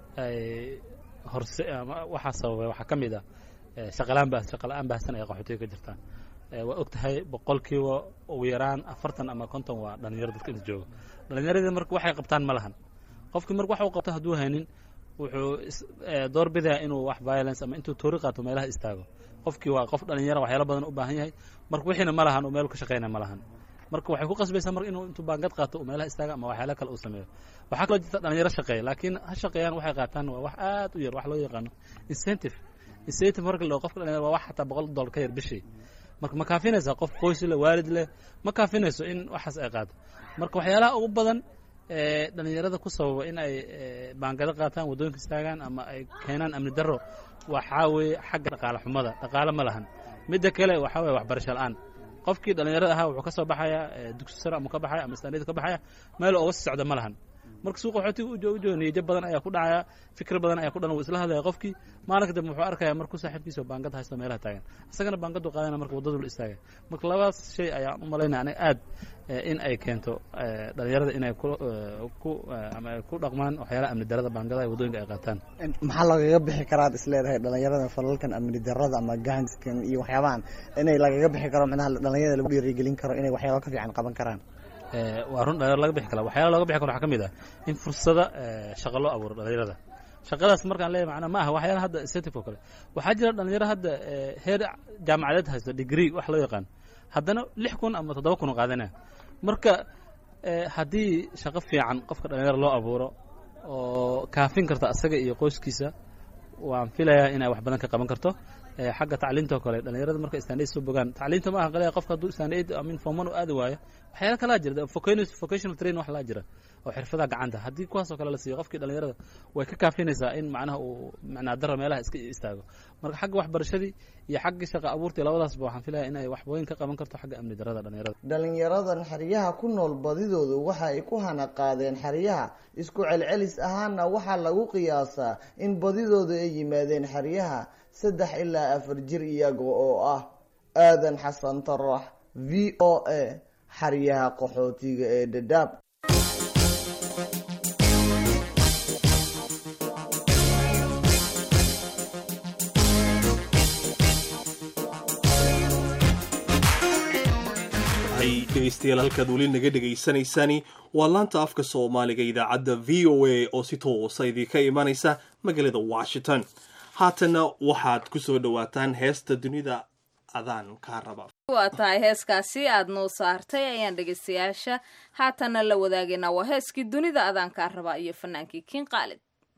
horse waxa sababay waxaa ka mid ah shaqo la-aan baahsan ay qaxootiga ka jirtaan. waa ogtahay boqolkiiba ugu yaraan 40 ama 50 waa dhalinyaro dadka inta jooga. dhalinyarada marka waxay qabtaan ma lahan. qofkii marka waxa uu qabto hadduu haynin wuxuu door bidaa inuu wax violence ama intuu toori qaato meelaha istaago. qofkii waa qof dhalinyaro waxyaalo badan u baahan yahay, marka wixiina ma lahan oo meel ka shaqeynaa ma lahan. marka waxay ku qasbaysaa marka inuu intuu baangad qaato oo meelaha istaaga ama waxyaalo kale uu sameeyo. waxaa kaloo jirta dhalinyaro shaqeeya laakiin ha shaqeeyaan waxay qaataan waa wax aad u yar, wax loo yaqaano incentive marka loo qofka dhalinyaro waa wax xataa $100 ka yar bishii. marka ma kaafinaysa qof qoys leh, waalid leh, ma kaafinayso in waxaas ay qaado. marka waxyaalaha ugu badan dhalinyarada ku sababa in ay baangada qaataan, wadooyinka istaagaan ama ay keenaan amni darro waxaa weeye xagga dhaqaale xumada. dhaqaale ma lahan. midda kale waxaa weeye waxbarasho la'aan. qofkii dhalinyarada ahaa wuxuu ka soo baxayaa dugsi sare ama ka baxaya ama istaaniyada ka baxaya meel uga sii socda ma lahan. marka suuqa qaxootiga u joogo niyad badan ayaa ku dhacaya, fikir badan ayaa ku dhalan, isla hadlaya qofkii maalinka dambe wuxuu arkayaa markuu saaxiibkiisa baangad haysto meelaha taagan, isagana baangadu qaadana marka wadada la istaaga. marka labadaas shay ayaan u malaynaa aniga aad in ay keento dhalinyarada inay ku dhaqmaan waxyaalaha amni darrada baangada ay wadooyinka ay qaataan. maxaa lagaga bixi karaa ad isleedahay dhalinyarada falalkan amni darrada ama gangskan iyo waxyaabahan inay lagaga bixi karo, macnaha dhalinyarada lagu dhiirigelin karo inay waxyaaba ka fiican qaban karaan? waa run dhalinyaro laga bixi kara. waxyaala looga bixi karo waxaa ka mid ah in fursada shaqo loo abuuro dhalinyarada. shaqadaas markaan leeyahay macnaa ma aha waxyaala hadda incentive oo kale. waxaa jira dhalinyaro hadda heer jaamacadeed haysto degree wax loo yaqaan, haddana 6,000 ama 7,000 oo qaadanaya. marka haddii shaqo fiican qofka dhalinyaro loo abuuro oo kaafin karta asaga iyo qoyskiisa, waan filayaa inay wax badan ka qaban karto. xagga tacliinta oo kale dhalinyarada marka istaandeed soo bogaan, tacliinta ma aha qaliya qofka hadduu istaandeed amin forman oo aad waayo waxyaalo kala jira vocational training wax la jira oo xirfadaha gacanta. haddii kuwaas oo kale la siiyo qofkii dhalinyarada way ka kaafinaysaa in macnaha uu macnaa daro meelaha iska istaago. marka xagga waxbarashadii iyo xagga shaqo abuurtii labadaasba waxaan filayaa inay wax weyn ka qaban karto xagga amni darrada dhalinyarada. dhalinyaradan xeryaha ku nool badidoodu waxa ay ku hana qaadeen xeryaha, isku celcelis ahaana waxaa lagu qiyaasaa in badidoodu ay yimaadeen xeryaha 3 ilaa 4 jir iyaga oo ah. aadan xasan tarax v o a xaryaha qaxootiga ee dhadhaab. dhegeystayaal halkaad weli naga dhegaysanaysaani waa laanta afka soomaaliga idaacadda v o a oo si toosa idinka imanaysa magaalada washington. haatanna waxaad ku soo dhowaataan heesta dunida adaan kaa raba. waa tahay heeskaasi aad noo saartay ayaan dhegaystayaasha haatanna la wadaagaynaa. waa heeskii dunida adaan kaa raba iyo fanaankii kiin qaalid.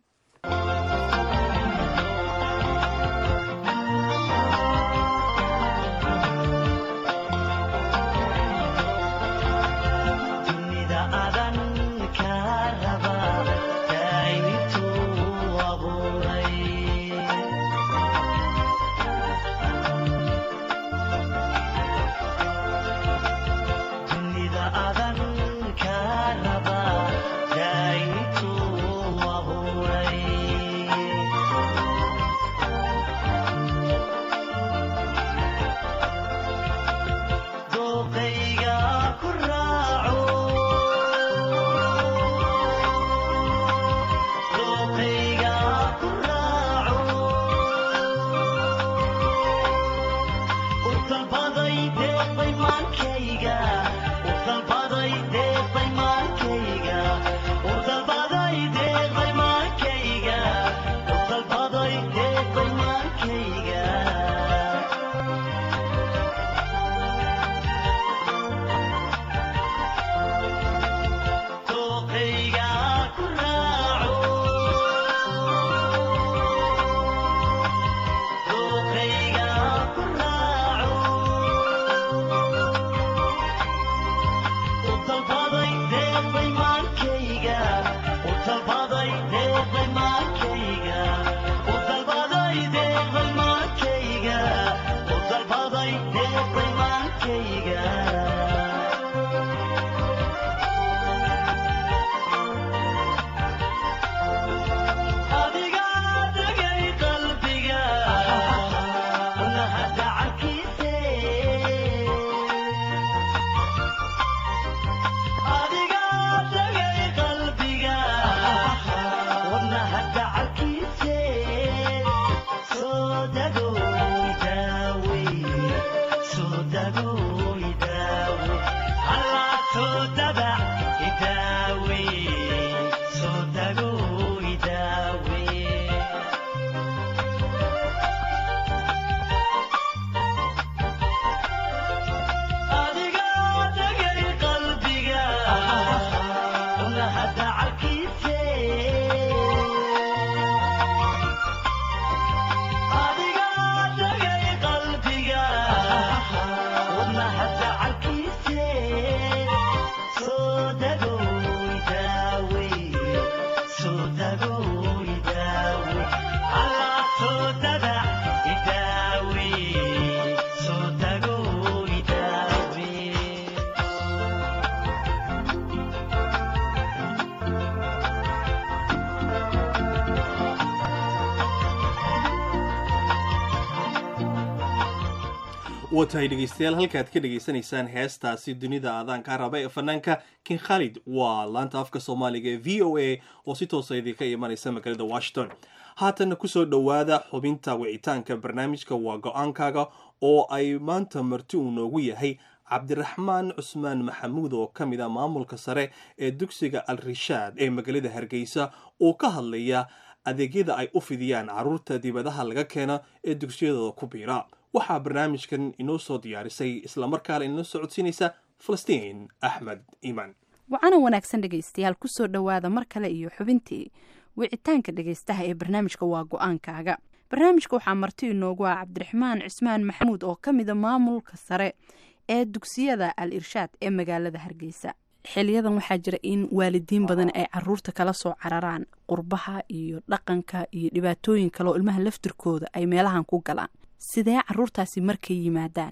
watahay dhegeystayaal halkaad ka dhegaysanaysaan heestaasi dunida aadaan kaa raba ee fanaanka kin khalid waa laanta afka soomaaliga ee v o a oo si toosa idinka imanaysa magaalada washington. haatanna kusoo dhowaada xubinta wicitaanka barnaamijka waa go-aankaaga oo ay maanta marti uu noogu yahay cabdiraxmaan cusmaan maxamuud oo ka mid a maamulka sare ee dugsiga al rishaad ee magaalada hargeysa oo ka hadlaya adeegyada ay u fidiyaan caruurta dibadaha laga keena ee dugsiyadooda ku biira. waxaa barnaamijkan inoo soo diyaarisay islamarkaana inoo socodsiinaysa falastiin axmed iimaan. wacana wanaagsan dhegaystayaal kusoo dhowaada mar kale iyo xubintii wicitaanka dhegaystaha ee barnaamijka waa go-aankaaga. barnaamijka waxaa marti inoogu ah cabdiraxmaan cismaan maxamuud oo ka mida maamulka sare ee dugsiyada al irshaad ee magaalada hargeysa. xiliyadan waxaa jira in waalidiin badan ay caruurta kala soo cararaan qurbaha iyo dhaqanka iyo dhibaatooyin kale oo ilmaha laftirkooda ay meelahan ku galaan. sidee caruurtaasi markay yimaadaan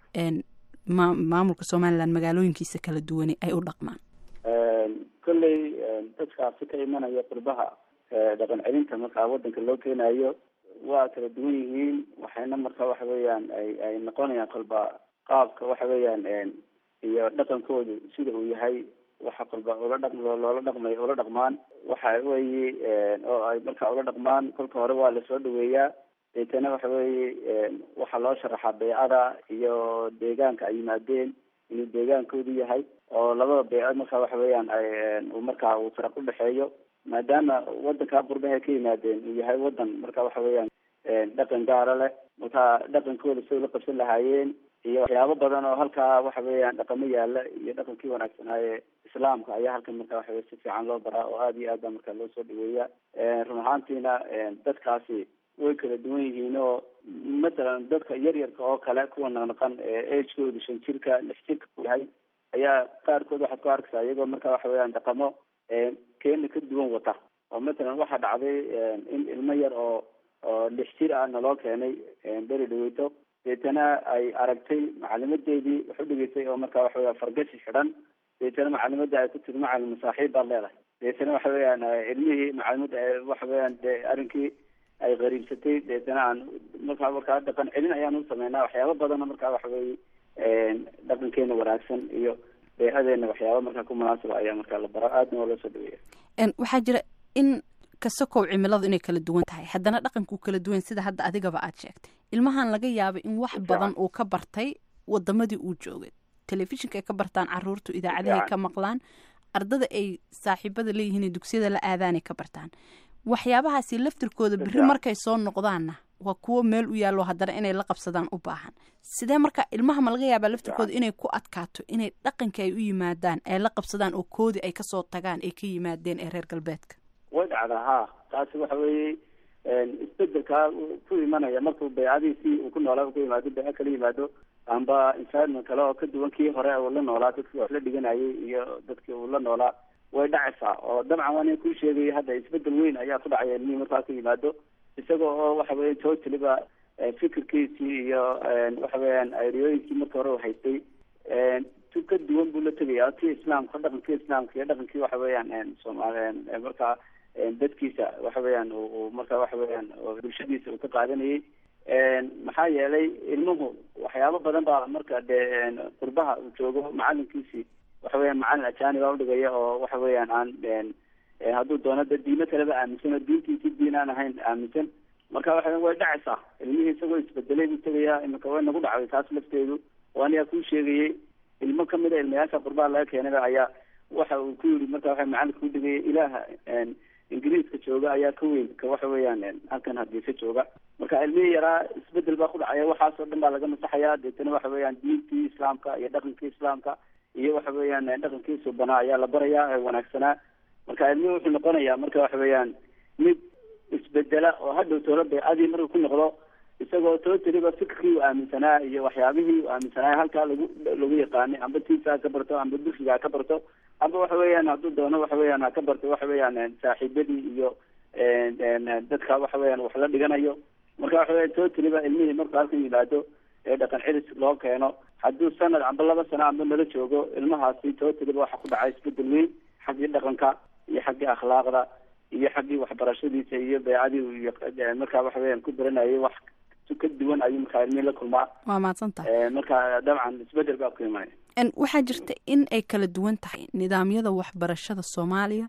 maamulka somalilan magaalooyinkiisa kala duwani ay u dhaqmaan? kolley dadkaasi ka imanaya qurbaha dhaqan celinta markaa wadanka loo keenayo waa kala duwan yihiin waxayna marka waxa weeyaan ay noqonayaan kolba qaabka waxa weeyaan iyo dhaqankoodu sida uu yahay waxa kolba loola dhaqmaan waxa weeye oo ay marka ula dhaqmaan kolka hore waa lasoo dhaweeyaa deetana waxa weeye waxaa loo sharaxaa baycada iyo deegaanka ay yimaadeen inuu deegaankoodu yahay oo labada baycad marka waxa weeyaan markaa uu faraq udhexeeyo maadaama wadankaa qurbaha ka yimaadeen uu yahay wadan marka waxa weeyaan dhaqan gaara leh marka dhaqankooda si ula qabsan lahaayeen iyo waxyaabo badan oo halkaa waxa weeyaan dhaqamo yaala iyo dhaqankii wanaagsanaaye islaamka ayaa halkan marka waxa weye si fiican loo baraa oo aada iyo aad baa marka loo soo dhaweeya run ahaantiina dadkaasi way kala duwan yihiin oo matalan dadka yaryarka oo kale kuwa naqnaqan agekoodu 5 jirka 6 jirka ku yahay ayaa qaarkood waxaad ku arkaysaa iyagoo marka waxa weeyaan dhaqamo keena ka duwan wata oo matalan waxaa dhacday in ilmo yar oo 6 jir ah naloo keenay beri dhaweyto deetana ay aragtay macalimadeedii wax u dhigaysay oo marka waxa weya fargashi xidhan deetana macalimada ay ku tiri macalin masaaxiib baad leedahay deetana waxa weeyaan ilmihii macalimada waxa weeyaan dee arrinkii ay qariibsatay deetana aan markaa dhaqan celin ayaan u sameynaa waxyaabo badana markaa waxa weeye dhaqankeena wanaagsan iyo beecadeena waxyaaba markaa ku munaasaba ayaa markaa la bara aadna waa loo soo dhaweeya waxaa jira in kasakow cimiladu inay kala duwan tahay haddana dhaqanku kala duwan sida hadda adigaba aad sheegtay ilmahan laga yaabay in wax badan uu ka bartay wadamadii uu joogay telefishinka ay ka bartaan caruurtu idaacadahay ka maqlaan ardada ay saaxiibada leeyihiin dugsiyada la aadaanay ka bartaan waxyaabahaasi laftirkooda biri markay soo noqdaanna waa kuwo meel u yaallo haddana inay la qabsadaan u baahan sidee marka ilmaha ma laga yaabaa laftirkooda inay ku adkaato inay dhaqanka ay u yimaadaan ay la qabsadaan oo koodi ay kasoo tagaan ay ka yimaadeen ee reer galbeedka way dhacdaa ha taasi waxa weeye isbedelkaa ku imanaya markuu baycadiisii uu ku noolaa ku yimaado bayco kala yimaado amba environment kale oo ka duwan kii hore uu la noolaa dadkii wax la dhiganayay iyo dadkii uu la noolaa way dhacaysaa oo dabcan waa nin kuu sheegaya hadda isbedel weyn ayaa ku dhacaya ilmihii markaa ku yimaado isaga oo waxa weeye totaliba fikirkiisii iyo waxa weeyaan aeriyooyinkii marka hore u haystay tu ka duwan buu la tegaya tii islaamka dhaqankii islaamka iyo dhaqankii waxa weeyaan soomaaliya markaa dadkiisa waxa weeyaan marka waxa weeyaan bulshadiisa uu ka qaadanayay maxaa yeelay ilmuhu waxyaabo badan baa marka dee qurbaha uu joogo macalinkiisii waxa weeyaan macalin ajaaniba udhigaya oo waxa weeyaan aan hadduu doono da diimo kaleba aaminsan oo diintiisi diin aan ahayn aaminsan marka waxa way dhacaysaa ilmihii isagoo isbedelay buu tegayaa iminka way nagu dhacday taas lafteedu oo anigaa kuu sheegayay ilmo kamid a ilmayaasha qurbaha laga keenayba ayaa waxa uu ku yiri marka waxa macalinka ku dhigaya ilaaha ingiriiska jooga ayaa ka weyn ka waxa weeyaan halkan hadiisa jooga marka ilmihii yaraa isbedel baa ku dhacaya waxaasoo dhan baa laga masaxayaa deetana waxa weeyaan diintii islaamka iyo dhaqankii islaamka iyo waxa weeyaan dhaqankii subanaa ayaa la barayaa ee wanaagsanaa marka ilmihii wuxuu noqonayaa marka waxa weeyaan mid isbedela oo hadhow toola baycadii markuu ku noqdo isagoo totaliba fikirkii uu aaminsanaa iyo waxyaabihii uu aaminsanaa halkaa lagu yaqaanay amba tiisaa ka barto amba dugsigaa ka barto amba waxa weeyaan hadduu doono waxa weeyaan ha ka barto waxa weeyaan saaxiibadii iyo dadka waxa weeyaan wax la dhiganayo marka waxa weeyaan totaliba ilmihii markuu halkan yimaado ee dhaqan celis loo keeno hadduu sanad amba 2 sano amba nala joogo ilmahaasi totaliba waxa ku dhacay isbedel weyn xaggii dhaqanka iyo xaggii akhlaaqda iyo xaggii waxbarashadiisa iyo baycadii markaa waxa weeyaan ku baranayay wax ka duwan ayuu markaa ilmihii la kulmaa waa mahadsantahay marka dabcan isbedel baa ku imaanaya waxaa jirta in ay kala duwan tahay nidaamyada waxbarashada soomaaliya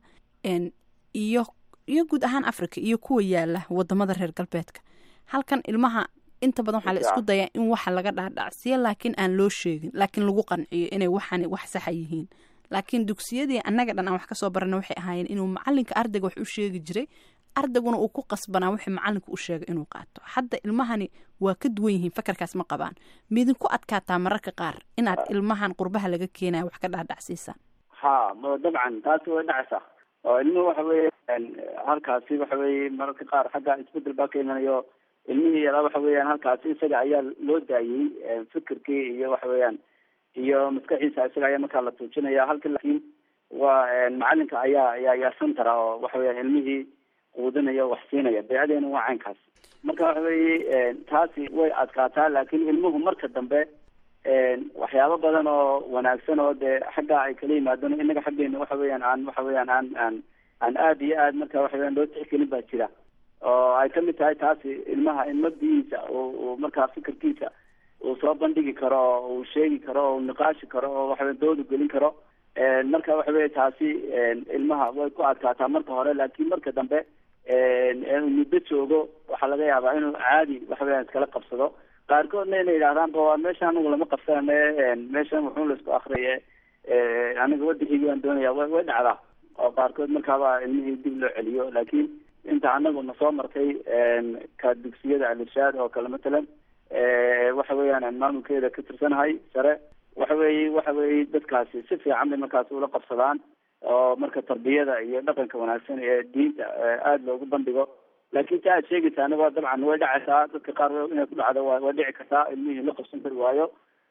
iyo guud ahaan africa iyo kuwa yaala wadamada reer galbeedka halkan ilmaha inta badan waxaa la isku dayaa in waxa laga dhaadhacsiya laakiin aan loo sheegin laakiin lagu qanciyo inay waxani wax saxa yihiin laakiin dugsiyadii annaga dhan aan wax kasoo barana waxay ahaayeen inuu macalinka ardayga wax u sheegi jiray ardayguna uu ku qasbanaa wixii macalinka u sheegay inuu qaato hadda ilmahani waa ka duwan yihiin fakarkaas ma qabaan midinku adkaataa mararka qaar inaad ilmahan qurbaha laga keenayo wax ka dhaadhacsiisaan ha dabcan taasi way dhacaysaa oo ilmuhu waxa weeye halkaasi waxa weeye mararka qaar xagga isbedel baa ka imanayo ilmihii yaraa waxa weeyaan halkaasi isaga ayaa loo daayey fikirkii iyo waxa weeyaan iyo maskaxiisa isaga ayaa markaa la tuujinaya halka laakiin waa macalinka ayaa santara oo waxa weeyaan ilmihii quudinaya wax siinaya baycadeena waa caynkaas marka waxa weeye taasi way adkaataa laakiin ilmuhu marka dambe waxyaabo badan oo wanaagsan oo dee xagga ay kala yimaadaan inaga xaggeena waxa weeyaan aan aad iyo aad marka waxa weeyaan loo tixgelin baa jira oo ay kamid tahay taasi ilmaha in mabdihiisa uu markaa fikirkiisa uu soo bandhigi karo oo uu sheegi karo oo uu niqaashi karo oo waxaweye doodu gelin karo marka waxa weye taasi ilmaha way ku adkaataa marka hore, laakiin marka dambe muddo joogo waxaa laga yaabaa inuu caadi waxaweyan iskala qabsado. qaarkoodna inay yidhahdaanba waa meesha anigu lama qabsane meeshan wuxuu laisku akriye aniga wadankeygi baan doonaya, way dhacdaa oo qaarkood markaaba ilmihii dib loo celiyo. laakiin inta anagu na soo martay ka dugsiyada al-irshaad oo kale matalan waxa weeyaan aan maamulkeeda ka tirsanahay sare, waxa weeye dadkaasi si fiican bay markaas ula qabsadaan oo marka tarbiyada iyo dhaqanka wanaagsan ee diinta aada loogu bandhigo. laakiin ta aad sheegaysaana waa dabcan way dhacaysaa, dadka qaar inay ku dhacdo way dhici kartaa, ilmihii la qabsan kari waayo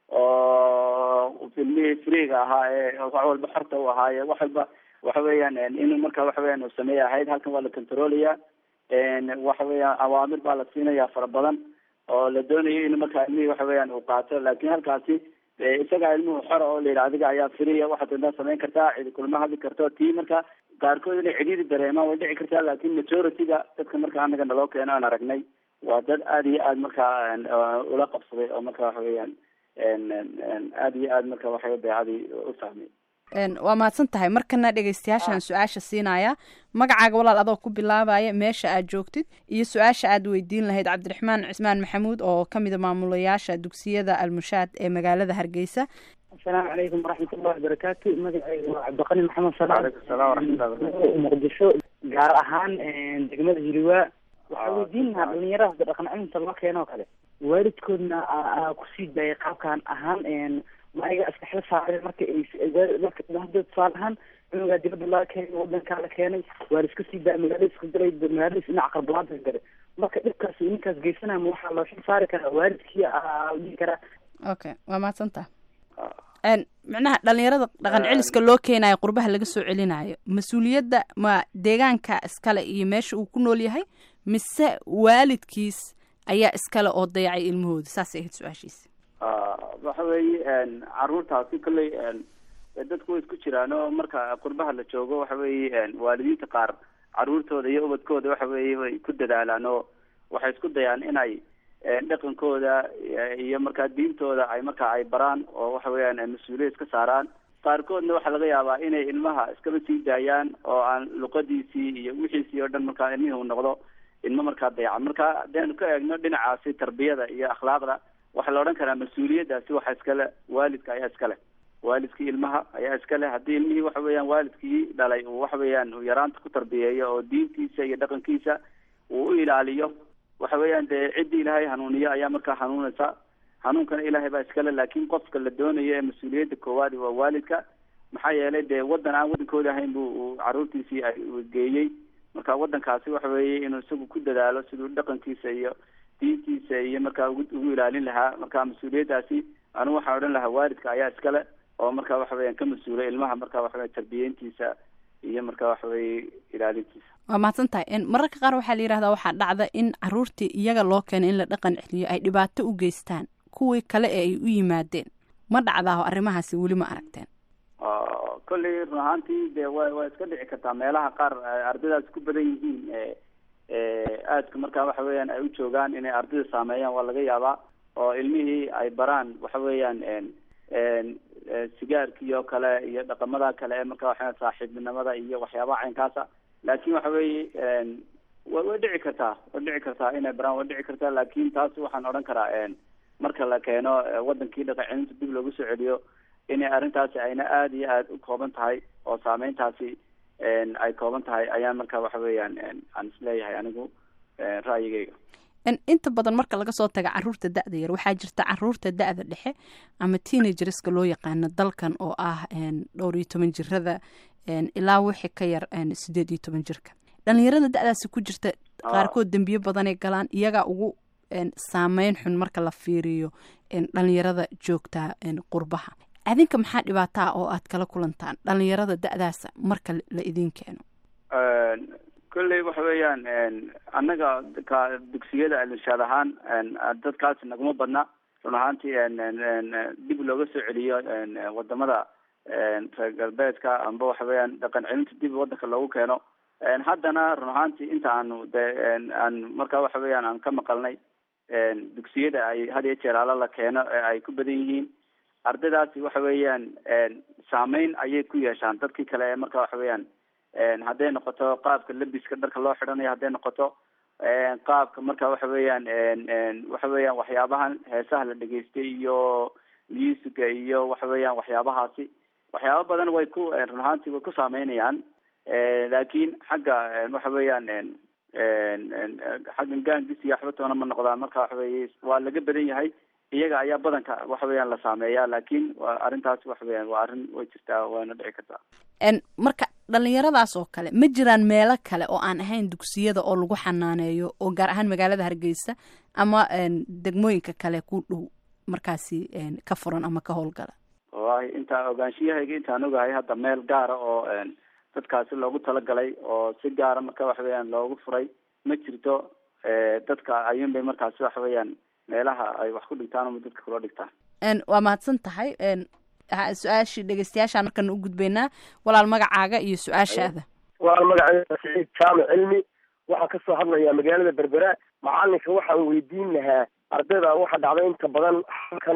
oo ilmihii freega ahaa ee wax walba xorta u ahaaye wax walba waxa weeyaan inuu marka waxa weeyaan uu sameeya ahayd. halkan waa la controlaya, waxa weeyaan awaamir baa la siinaya fara badan oo la doonayo in marka ilmihii waxa weeyaan uu qaato. laakiin halkaasi isagaa ilmuhu xora oo la yidhi adiga ayaa friya, waxaad dantaa samayn kartaa, cidi kulma hadli karto. tii marka qaarkood inay cidhiidi dareemaan way dhici kartaa, laakiin majority-ga dadka marka anaga naloo keeno aan aragnay waa dad aada iyo aada markaa ula qabsaday oo marka waxa weeyaan aada iyo aada marka waxay beecadii u fahmay. waa mahadsan tahay. markana dhegeystayaashaan su-aasha siinaya, magacaaga walaal adoo ku bilaabaya, meesha aad joogtid iyo su-aasha aad weydiin lahayd cabdiraxmaan cismaan maxamuud oo kamida maamulayaasha dugsiyada almushaad ee magaalada Hargeysa. asalaamu calaykum waraxmatullahi wabarakaatu. magacayga waa cabdiqani maxamed salaam. waalaikum salaam waraxmatullahi muqdisho gaar ahaan degmada hiliwaa. waxaa weydiin lahaa dhalinyarada dhaqan celinta loo keeno oo kale waalidkoodna kusii daayay qaabkan ahaan ma ayaga iskaxla saaray marka hadda tusaale ahaan cunugaa dibadda laga keenay wadankaa la keenay waa la iska sii daaya magaalada iska galay magaaladiis dhinaca qarbalaada galay marka dhibkaas ninkaas geysanaya ma waxaa loo xil saari karaa waalidkii dhihi karaa. okay waa mahadsantaha. micnaha dhalinyarada dhaqan celiska loo keenayo qurbaha laga soo celinayo mas-uuliyadda ma deegaanka iskale iyo meesha uu ku nool yahay mise waalidkiis ayaa iskale oo dayacay ilmahooda? saasay ahayd su-aashiisa. waxa weeye caruurtaasi kolley dadku way isku jiraan oo marka qurbaha la joogo waxa weeye waalidiinta qaar caruurtooda iyo ubadkooda waxa weeye way ku dadaalaan oo waxay isku dayaan inay dhaqankooda iyo markaa diintooda ay marka ay baraan oo waxa weeyaan mas-uuliyad iska saaraan. qaarkoodna waxaa laga yaabaa inay ilmaha iskaba sii daayaan oo aan luqadiisii iyo wixiisii oo dhan markaa ilmihii uu noqdo ilmo markaa dayacan. marka hadaynu ka eegno dhinacaasi tarbiyada iyo akhlaaqda waxaa la odhan karaa mas-uuliyaddaasi waxa iskale waalidka ayaa iskale, waalidkii ilmaha ayaa iskale. haddii ilmihii waxa weeyaan waalidkii dhalay uu waxa weeyaan uu yaraanta ku tarbiyeeyo oo diintiisa iyo dhaqankiisa uu u ilaaliyo, waxa weeyaan dee ciddii ilaahay hanuuniyo ayaa markaa hanuunaysa. hanuunkana ilaahay baa iskale, laakiin qofka la doonayo ee mas-uuliyadda koowaad waa waalidka. maxaa yeelay dee waddan aan waddankooda ahayn buu caruurtiisii ay geeyey. marka waddankaasi waxa weeye inuu isagu ku dadaalo siduu dhaqankiisa iyo diintiisa iyo markaa ugu ilaalin lahaa. marka mas-uuliyaddaasi anigu waxaan odhan lahaa waalidka ayaa iskale oo marka waxa weeyaan ka mas-uula ilmaha marka waxa weya tarbiyeyntiisa iyo marka waxa weeye ilaalintiisa. waa mahadsan tahay. mararka qaar waxaa la yidhahdaa waxaa dhacda in caruurtii iyaga loo keenay in la dhaqan celiyo ay dhibaato u geystaan kuwii kale ee ay u yimaadeen. ma dhacdaaho arrimahaasi weli ma aragteen? kolley run ahaantii dee waa iska dhici kartaa meelaha qaar ardaydaas ku badan yihiin aadka markaa waxa weeyaan ay u joogaan inay ardayda saameeyaan waa laga yaabaa oo ilmihii ay baraan waxa weeyaan sigaarkii oo kale iyo dhaqamada kale ee marka waxa saaxiibnimada iyo waxyaabaha caynkaasa. laakiin waxa weeye way dhici kartaa inay baraan way dhici kartaa. laakiin taas waxaan odhan karaa marka la keeno wadankii dhaqan celinta dib loogu soo celiyo inay arrintaasi ayna aada iyo aada u kooban tahay oo saameyntaasi ay kooban tahay ayaan marka waxa weeyaan aan isleeyahay anigu ra'yigayga. inta badan marka laga soo taga caruurta da-da yar waxaa jirta caruurta da-da dhexe ama teenagerska loo yaqaano dalkan oo ah 12 jirada ilaa wixii ka yar 18 jirka. dhalinyarada da-daasi ku jirta qaarkood dembiyo badanay galaan, iyagaa ugu saameyn xun marka la fiiriyo dhalinyarada joogta qurbaha. adinka maxaa dhibaataa oo aad kala kulantaan dhalinyarada da-daasa marka la idin keeno? kolley waxa weeyaan annaga dugsiyada al-irshaad ahaan dadkaasi naguma badna. run ahaantii dib looga soo celiyo wadamada reer galbeedka amba waxa weeyaan dhaqan celinta dib wadanka loogu keeno haddana run ahaantii inta aanu de aan marka waxa weeyaan aan ka maqalnay dugsiyada ay had iyo jeer ala la keeno ee ay ku badan yihiin ardaydaasi waxa weeyaan saameyn ayay ku yeeshaan dadkii kale ee marka waxa weeyaan hadday noqoto qaabka labiska dharka loo xidhanayo, hadday noqoto qaabka marka waxa weeyaan waxyaabahan heesaha la dhegeystay iyo musica iyo waxa weeyaan waxyaabahaasi waxyaaba badan way ku run ahaantii way ku saameynayaan. laakiin xagga waxa weeyaan xaggan gaangis iyo waxba toona ma noqdaan. marka waxa weeye waa laga badan yahay, iyaga ayaa badanka waxa weeyaan la saameeyaa. laakiin waa arrintaas waxa weeyaan waa arrin way jirtaa, waana dhici kartaa. marka dhalinyaradaas oo kale ma jiraan meelo kale oo aan ahayn dugsiyada oo lagu xanaaneeyo oo gaar ahaan magaalada Hargeysa ama degmooyinka kale ku dhow markaasi ka furan ama ka howlgala? wallahi inta ogaanshiyahayga intaan ogahay hadda meel gaara oo dadkaasi loogu talagalay oo si gaara marka waxa weeyaan loogu furay ma jirto. dadka ayuun bay markaasi waxa weeyaan meelaha ay wax ku dhigtaan ama dadka kula dhigtaan. waa mahadsan tahay. su-aashii dhegeystayaashaan markaan u gudbaynaa. walaal magacaaga iyo su-aashaada. walaal magacayga Saciid Jaamac Cilmi, waxaan kasoo hadlayaa magaalada Berbera. macalinka waxaan weydiin lahaa ardayda waxa dhacday inta badan halkan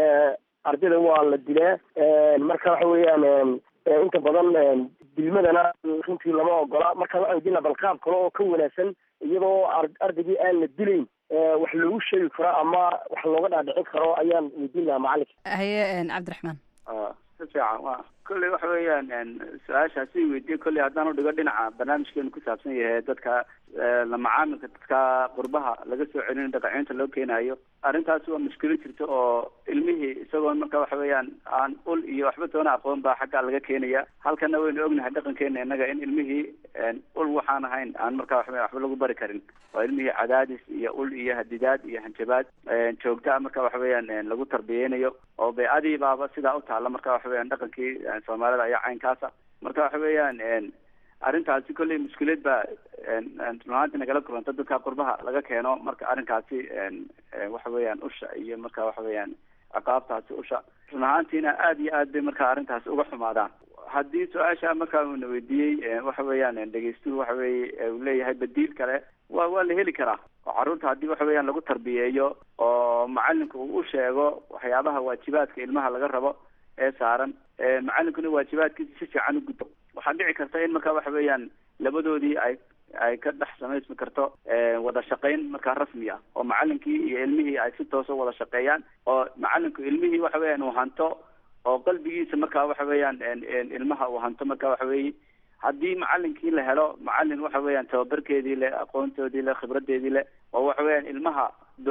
ardayda waa la dilaa, marka waxa weeyaan inta badan dilmadana runtii lama ogola. marka waxaan weydiin lahaa bal qaab kale oo ka wanaagsan iyadoo ardaygii aan la dilayn wax loogu sheegi karo ama wax looga dhaadhicin karo ayaan weydiin lahaa macalinka. haye Cabdiraxmaan. si fiican. waa kolley waxa weeyaan su-aashaasi weydiye kolley haddaan udhigo dhinaca barnaamijkeenu ku saabsan yahay dadka la macaamilka dadka qurbaha laga soo celin dhaqacinta loo keenayo. arrintaasi waa mushkilo jirta oo ilmihii isagoo marka waxa weeyaan aan ul iyo waxba toona aqoon baa xagga laga keenaya. halkana waynu ognahay dhaqankeena innaga in ilmihii ul waxaan ahayn aan marka waxba lagu bari karin. waa ilmihii cadaadis iyo ul iyo hadidaad iyo hanjabaad joogta marka waxa weeyaan lagu tarbiyeynayo oo baycadii baaba sidaa u taalla. marka waxa weeyaan dhaqankii Soomaalida ayaa caynkaasa. marka waxa weeyaan arrintaasi kolley mushkilad baa runaantii nagala kulanta dadka qurbaha laga keeno. marka arrinkaasi waxa weeyaan usha iyo marka waxa weeyaan ciqaabtaasi usha run ahaantiina aada iyo aad bay marka arrintaasi uga xumaadaan. haddii su-aasha marka uuna weydiiyey waxa weeyaan dhegeystuhu waxa weeye uu leeyahay badiil kale waa la heli karaa oo carruurta haddii waxa weeyaan lagu tarbiyeeyo oo macalinku uu u sheego waxyaabaha waajibaadka ilmaha laga rabo ee saaran, macalinkuna waajibaadkiisa si fiican u gudbo. waxaa dhici karta in marka waxa weeyaan labadoodii ay ka dhex samaysmi karto wada shaqayn markaa rasmi ah oo macalinkii iyo ilmihii ay si toosa wada shaqeeyaan oo macalinku ilmihii waxa weeyaan uu hanto oo qalbigiisa marka waxa weeyaan ilmaha uu hanto. marka waxa weeye haddii macalinkii la helo macalin waxa weeyaan tababarkeedii leh, aqoontoodii leh, khibradeedii leh oo waxa weeyaan ilmaha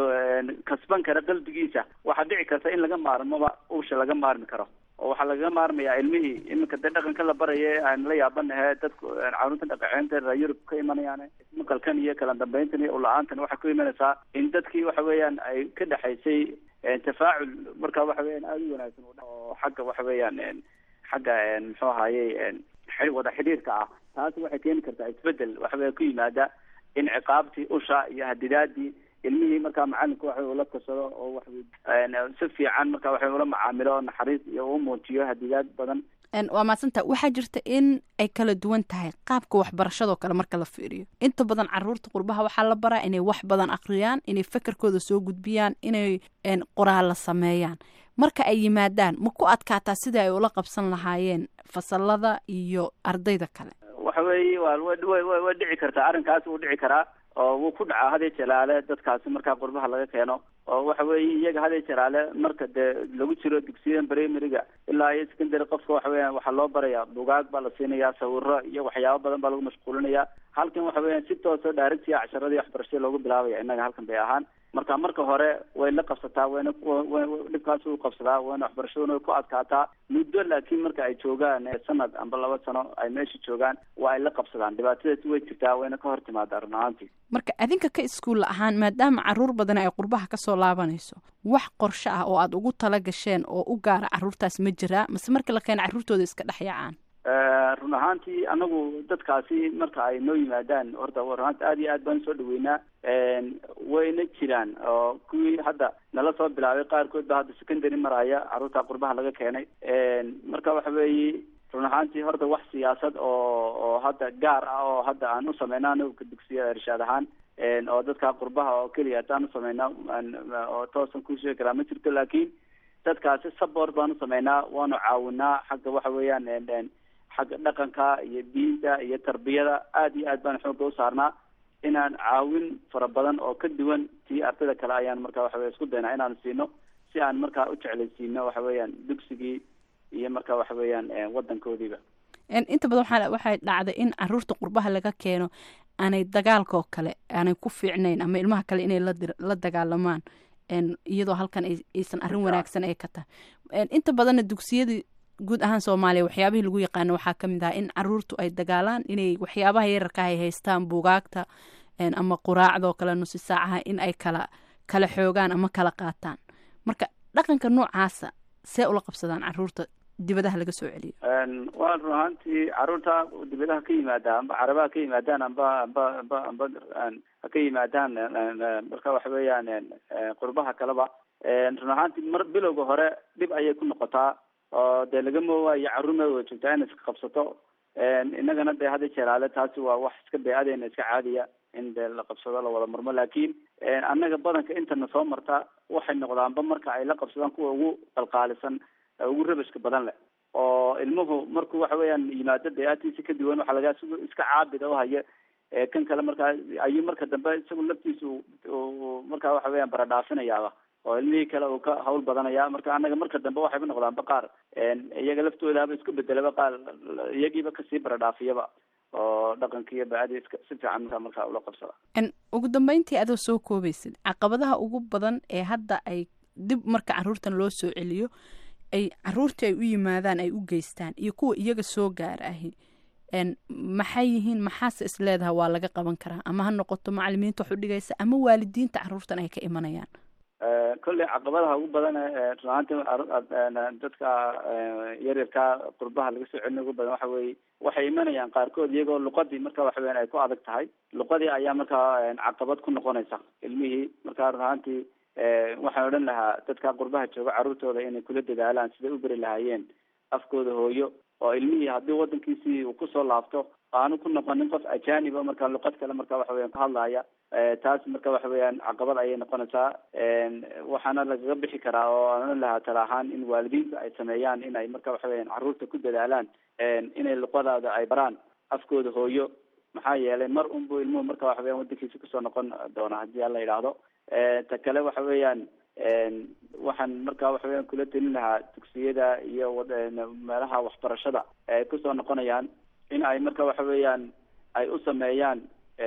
kasban kara qalbigiisa, waxaa dhici karta in laga maarmoba usha laga maarmi karo. oo waxaa lagaga maarmayaa ilmihii iminka dee dhaqanka la baraye aan la yaabanahe dadku carruurta dhaqaceynta reer Yurub ka imanayaan maqalkan iyo kala dambeyntan iyo ula-aantan waxaa ku imanaysaa in dadkii waxa weeyaan ay ka dhexaysay tafaacul marka waxa weeyaan aada u wanaagsan oo xagga waxa weeyaan xagga muxuu ahaaye wada xidhiirka ah. taasi waxay keeni kartaa isbedel waxa weya ku yimaada in ciqaabtii usha iyo hadidaadii ilmihii markaa macalinku waxa ula kasado oo wax si fiican marka waxa ula macaamilo naxariis iyo uu muujiyo hadidaad badan. waa maadsantaha. waxaa jirta in ay kala duwan tahay qaabka waxbarashadoo kale marka la fiiriyo. inta badan caruurta qurbaha waxaa la baraa inay wax badan akhriyaan, inay fekerkooda soo gudbiyaan, inay qoraalla sameeyaan. marka ay yimaadaan ma ku adkaataa sidai ay ula qabsan lahaayeen fasalada iyo ardayda kale? waxa weeye waa dhici kartaa arrinkaas wuu dhici karaa oo wuu ku dhacaa hadee jalaale dadkaasi markaa qurbaha laga keeno oo waxa weeye iyaga hadee jalaale marka dee lagu jiro dugsiyadan primariga ilaa iyo secondary qofka waxa weeyaan waxaa loo barayaa bugaag baa la siinayaa, sawiro iyo waxyaabo badan baa lagu mashquulinayaa. halkan waxa weeyaan si tooso directia casharadii waxbarashada loogu bilaabaya innaga halkan bay ahaan. marka hore way la qabsataa, wayna dhibkaas u qabsadaa, wayna waxbarashaduna way ku adkaataa muddo. laakiin marka ay joogaan sanad amba 2 sano ay meesha joogaan waa ay la qabsadaan. dhibaatadaasi way jirtaa, wayna ka hor timaadaa run ahaantii. marka adinka ka iskuulla ahaan maadaama caruur badan ay qurbaha kasoo laabanayso, wax qorshe ah oo aad ugu tala gasheen oo u gaara caruurtaas ma jiraa mase marka la keena caruurtooda iska dhex yaacaan? run ahaantii anagu dadkaasi marka ay noo yimaadaan horta run ahaanti aada iyo aad baan soo dhaweynaa. wayna jiraan oo kuwii hadda nala soo bilaabay qaarkood ba hadda secondary maraya carruurta qurbaha laga keenay. marka waxa weeye run ahaantii horta wax siyaasad oo hadda gaar ah oo hadda aan u sameynaa anaga dugsiya irshaad ahaan oo dadka qurbaha oo keliya hataan u sameynaa oo toosan ku sheegi karaa ma jirto, laakiin dadkaasi support baan u sameynaa, waanu caawinaa xagga waxa weeyaan xagga dhaqanka iyo diinta iyo tarbiyada aad iyo aad baan xooga u saarnaa inaan caawin fara badan oo ka duwan tii ardayda kale ayaan markaa waxa weya isku daynaa inaan siino si aan markaa u jeclaysiino waxa weeyaan dugsigii iyo markaa waxa weeyaan wadankoodiiba. inta badan waxay dhacday in caruurta qurbaha laga keeno aanay dagaalka oo kale aanay ku fiicnayn ama ilmaha kale inay la dagaalamaan iyadoo halkan aysan arrin wanaagsan ay ka tahay. inta badanna dugsiyadii guud ahaan Soomaaliya waxyaabihii lagu yaqaan waxaa kamid ah in caruurtu ay dagaalaan, inay waxyaabaha yararka ay haystaan buugaagta ama quraacda oo kale nusi saacaha in ay kala xoogaan ama kala qaataan. marka dhaqanka noocaasa see ula qabsadaan caruurta dibadaha laga soo celiyo? waa run ahaantii caruurta dibadaha ka yimaada amba carabaha ka yimaadaan amba ka yimaadaan marka waxa weeyaan qurbaha kaleba run ahaantii mar bilowga hore dhib ayay ku noqotaa oo dee laga moowayo caruurna way joogtaa inay iska qabsato. inagana dee hadda jeeraale taasi waa wax iska bee-adeena iska caadiya in dee la qabsado la wada murmo, laakiin annaga badanka intana soo marta waxay noqdaanba marka ay la qabsadaan kuwa ugu qalqaalisan ugu rabashka badan leh, oo ilmuhu markuu waxa weeyaan yimaado bee-aadkiisa ka duwan waxa laga iska caabida u haya kan kale markaa ayuu marka dambe isagu laftiisa markaa waxa weeyaan baradhaafinayaaba oo ilmihii kale uu ka hawl badanaya. marka annaga marka dambe waxayba noqdaanba qaar iyaga laftoodaaba isku bedelaba qaar iyagiiba kasii baradhaafiyaba oo dhaqanka iyo bacdi si fiican markaa ula qabsada. ugu dambeyntii adoo soo koobaysid caqabadaha ugu badan ee hadda ay dib marka caruurtan loo soo celiyo ay caruurtii ay u yimaadaan ay u geystaan iyo kuwa iyaga soo gaara ahi maxay yihiin? maxaase isleedaha waa laga qaban karaa, ama ha noqoto macalimiinta wax u dhigaysa ama waalidiinta caruurtan ay ka imanayaan? kolley caqabadaha ugu badan runaanti dadka yaryarka qurbaha laga soo celina ugu badan waxa weeye waxay imanayaan qaarkood iyagoo luqadii marka waxa weyan ay ku adag tahay. luqadii ayaa markaa caqabad ku noqonaysa ilmihii. marka runaantii waxaan odhan lahaa dadka qurbaha jooga caruurtooda inay kula dadaalaan siday u beri lahaayeen afkooda hooyo, oo ilmihii haddii wadankiisii uu kusoo laabto aanu ku noqonin qof ajaaniba marka luqad kale marka waxa weyan ku hadlaya. taas marka waxa weeyaan caqabad ayay noqonaysaa. waxaana lagaga bixi karaa oo aan odhan lahaa tala ahaan in waalidiinta ay sameeyaan in ay marka waxa weyan caruurta ku dadaalaan inay luqadaada ay baraan afkooda hooyo, maxaa yeelay mar unbu ilmuhu marka waxa weyan wadankiisa kusoo noqon doona haddii alla yidhaahdo. ta kale waxa weeyaan waxaan marka waxa weyan kula telin lahaa dugsiyada iyo meelaha waxbarashada ay kusoo noqonayaan in ay marka waxa weeyaan ay u sameeyaan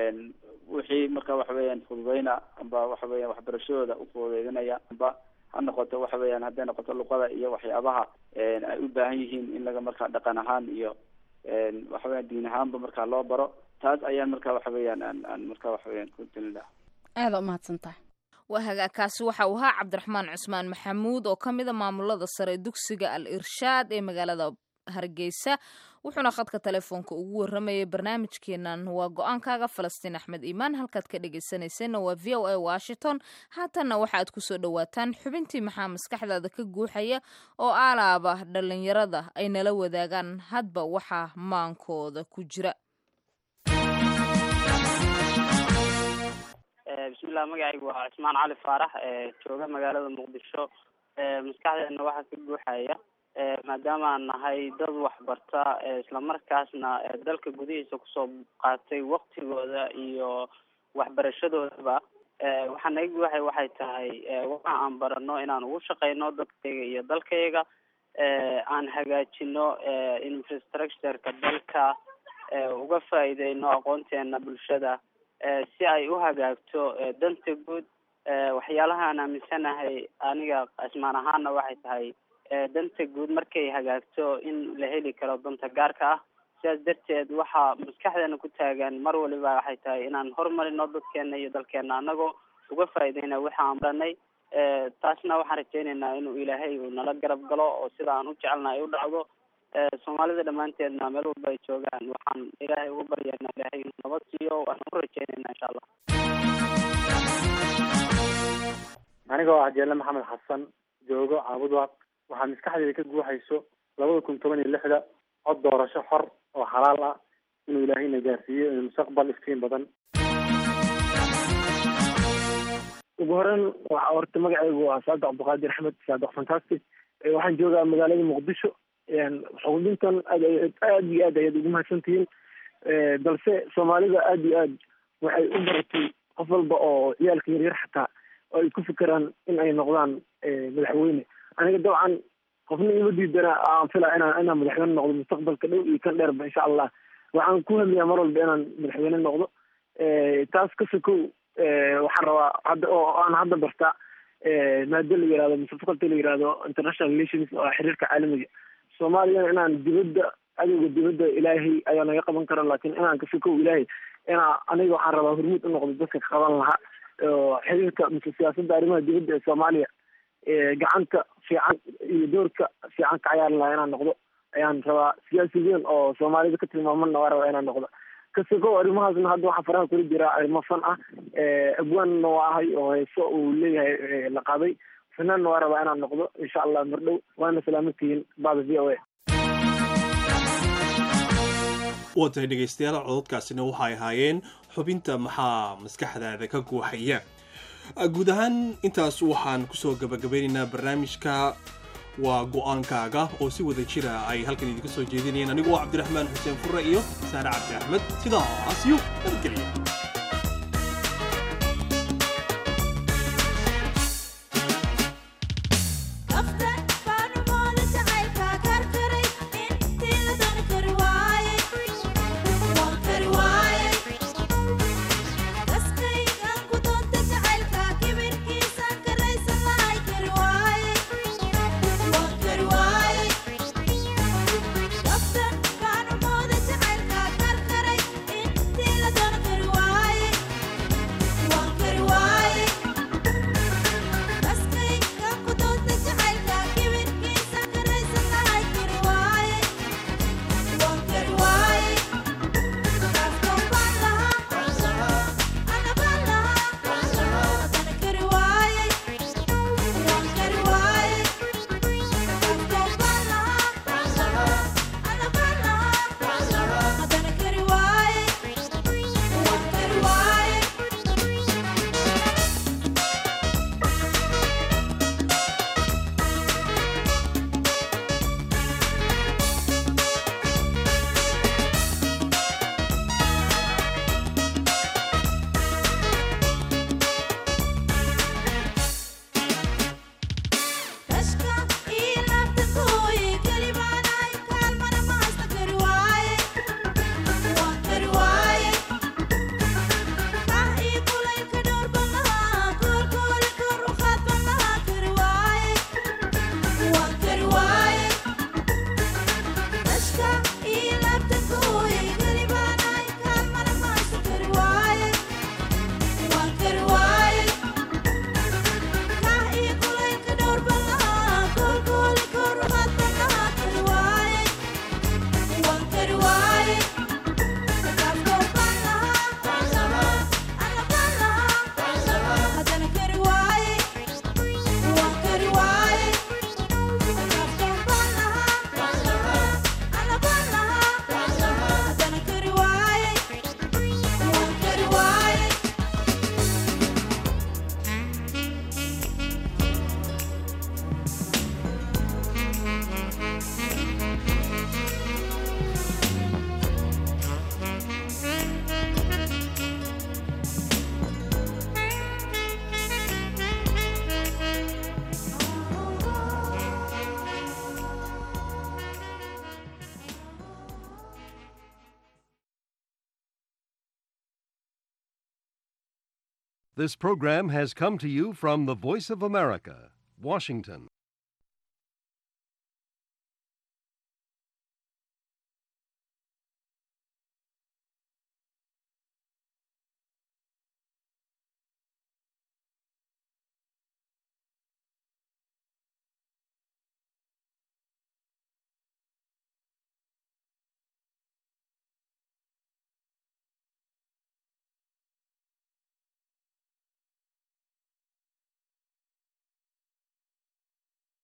wixii marka waxa weeyaan fududeyna amba waxa weeyaan waxbarashadooda u fududeynaya amba ha noqoto waxa weeyaan hadday noqoto luqada iyo waxyaabaha ay u baahan yihiin in laga markaa dhaqan ahaan iyo waxa weeyaan diin ahaanba markaa loo baro. taas ayaan marka waxa weeyaan aan marka waxa weeyaan ku telin lahaa. aada umahadsantahay. waa hagaagkaasi waxa uu ahaa cabdiraxmaan cusmaan maxamuud oo ka mid a maamulada sare ee dugsiga al irshaad ee magaalada Hargeysa, wuxuuna khadka telefoonka ugu waramayay barnaamijkeenan waa go-aankaaga. Falastiin Axmed Iimaan halkaad ka dhagaysanaysayna waa VOA Washington. haatanna waxaad ku soo dhawaataan xubintii maxaa maskaxdaada ka guuxaya oo alaaba dhalinyarada ay nala wadaagaan hadba waxa maankooda ku jira. bismillah, magacaygu waa Cismaan Cali Faarax jooga magaalada Muqdisho. maskaxdeena waxaa ka guuxaya maadaama aan nahay dad waxbarta isla markaasna dalka gudihiisa kusoo qaatay waqtigooda iyo waxbarashadoodaba. waxaa naga guuxaya waxay tahay waxa aan barano inaan ugu shaqeyno dadkayga iyo dalkayga, aan hagaajino infrastructureka dalka, uga faa'iideyno aqoonteena bulshada si ay u hagaagto danta guud. waxyaalaha aan aaminsanahay aniga Cismaan ahaana waxay tahay danta guud markay hagaagto in la heli karo danta gaarka ah. sidaas darteed waxaa maskaxdeena ku taagan mar waliba waxay tahay inaan horumarino dadkeena iyo dalkeena anagoo uga faa'iideyna waxa aan baranay. taasna waxaan rajaynaynaa inuu ilaahay uu nala garab galo oo sida aan u jecelna ay u dhacdo. soomaalida dhammaanteedna meel walba ay joogaan waxaan ilaahay ugu baryaynaa ilaahay inuu nabad siiyo. waan u rajaynaynaa insha allah. anigoo ah Jeelle Maxamed Xasan joogo Caabudwaaq, waxaa maskaxdayda ka guuxayso 2016 cod doorasho xor oo xalaal ah inuu ilaahayna gaarsiiyo mustaqbal iftiin badan. ugu horeyn waxa horta magacaygu waa Saadax Cabdiqaadir Axmed Saadax Fantastic. waxaan joogaa magaalada Muqdisho. xuquuqdintan aad iyo aad ayaad ugu mahadsantihiin. balse Soomaalida aad iyo aad waxay u baratay qof walba oo ciyaalka yaryar xataa oo ay ku fikiraan in ay noqdaan madaxweyne. aniga dabcan qofna ima diidana aan filaa inaan madaxweyne noqdo mustaqbalka dhow iyo kan dheerba insha allah. waxaan ku hamiyaa mar walba inaan madaxweyne noqdo. taas ka sokow waxaan rabaa hadda bartaa maado la yirahdo mustaqbalka la yirahdo international relations oo xiriirka caalamiga. Soomaaliya inaan dibadda adowga dibadda ilaahay ayaa naga qaban kara, laakiin inaan ka sokow ilaahay aniga waxaan rabaa hormuud u noqdo dadka ka qaban lahaa xiriirka mise siyaasadda arrimaha dibadda ee Soomaaliya gacanta fiican iyo doorka fiican ka ciyaari lahaa inaan noqdo ayaan rabaa. siyaasiyiin oo Soomaalida ka tilmaamana waa rabaa inaan noqdo. kasoo arrimahaasna hadda waxaa faraha kula jira arrimo fan ah. abwaanna waa ahay oo heeso uu leeyahay la qaaday. fanaanna waa rabaa inaan noqdo insha allah mar dhow. waana salaamantihiin baada VOA. waa tahay dhegaystayaal, cododkaasina waxay ahaayeen xubinta maxaa maskaxdaada ka guuxaya. guud ahaan intaas waxaan kusoo gabagabeynaynaa barnaamijka waa go'aankaaga oo si wada jira ay halkan idinka soo jeedinayeen anigu waa Cabdiraxmaan Xuseen Furre iyo Saare Cabdi Axmed. sidaas iyo nabadgelyo. This program has come to you from the Voice of America, Washington.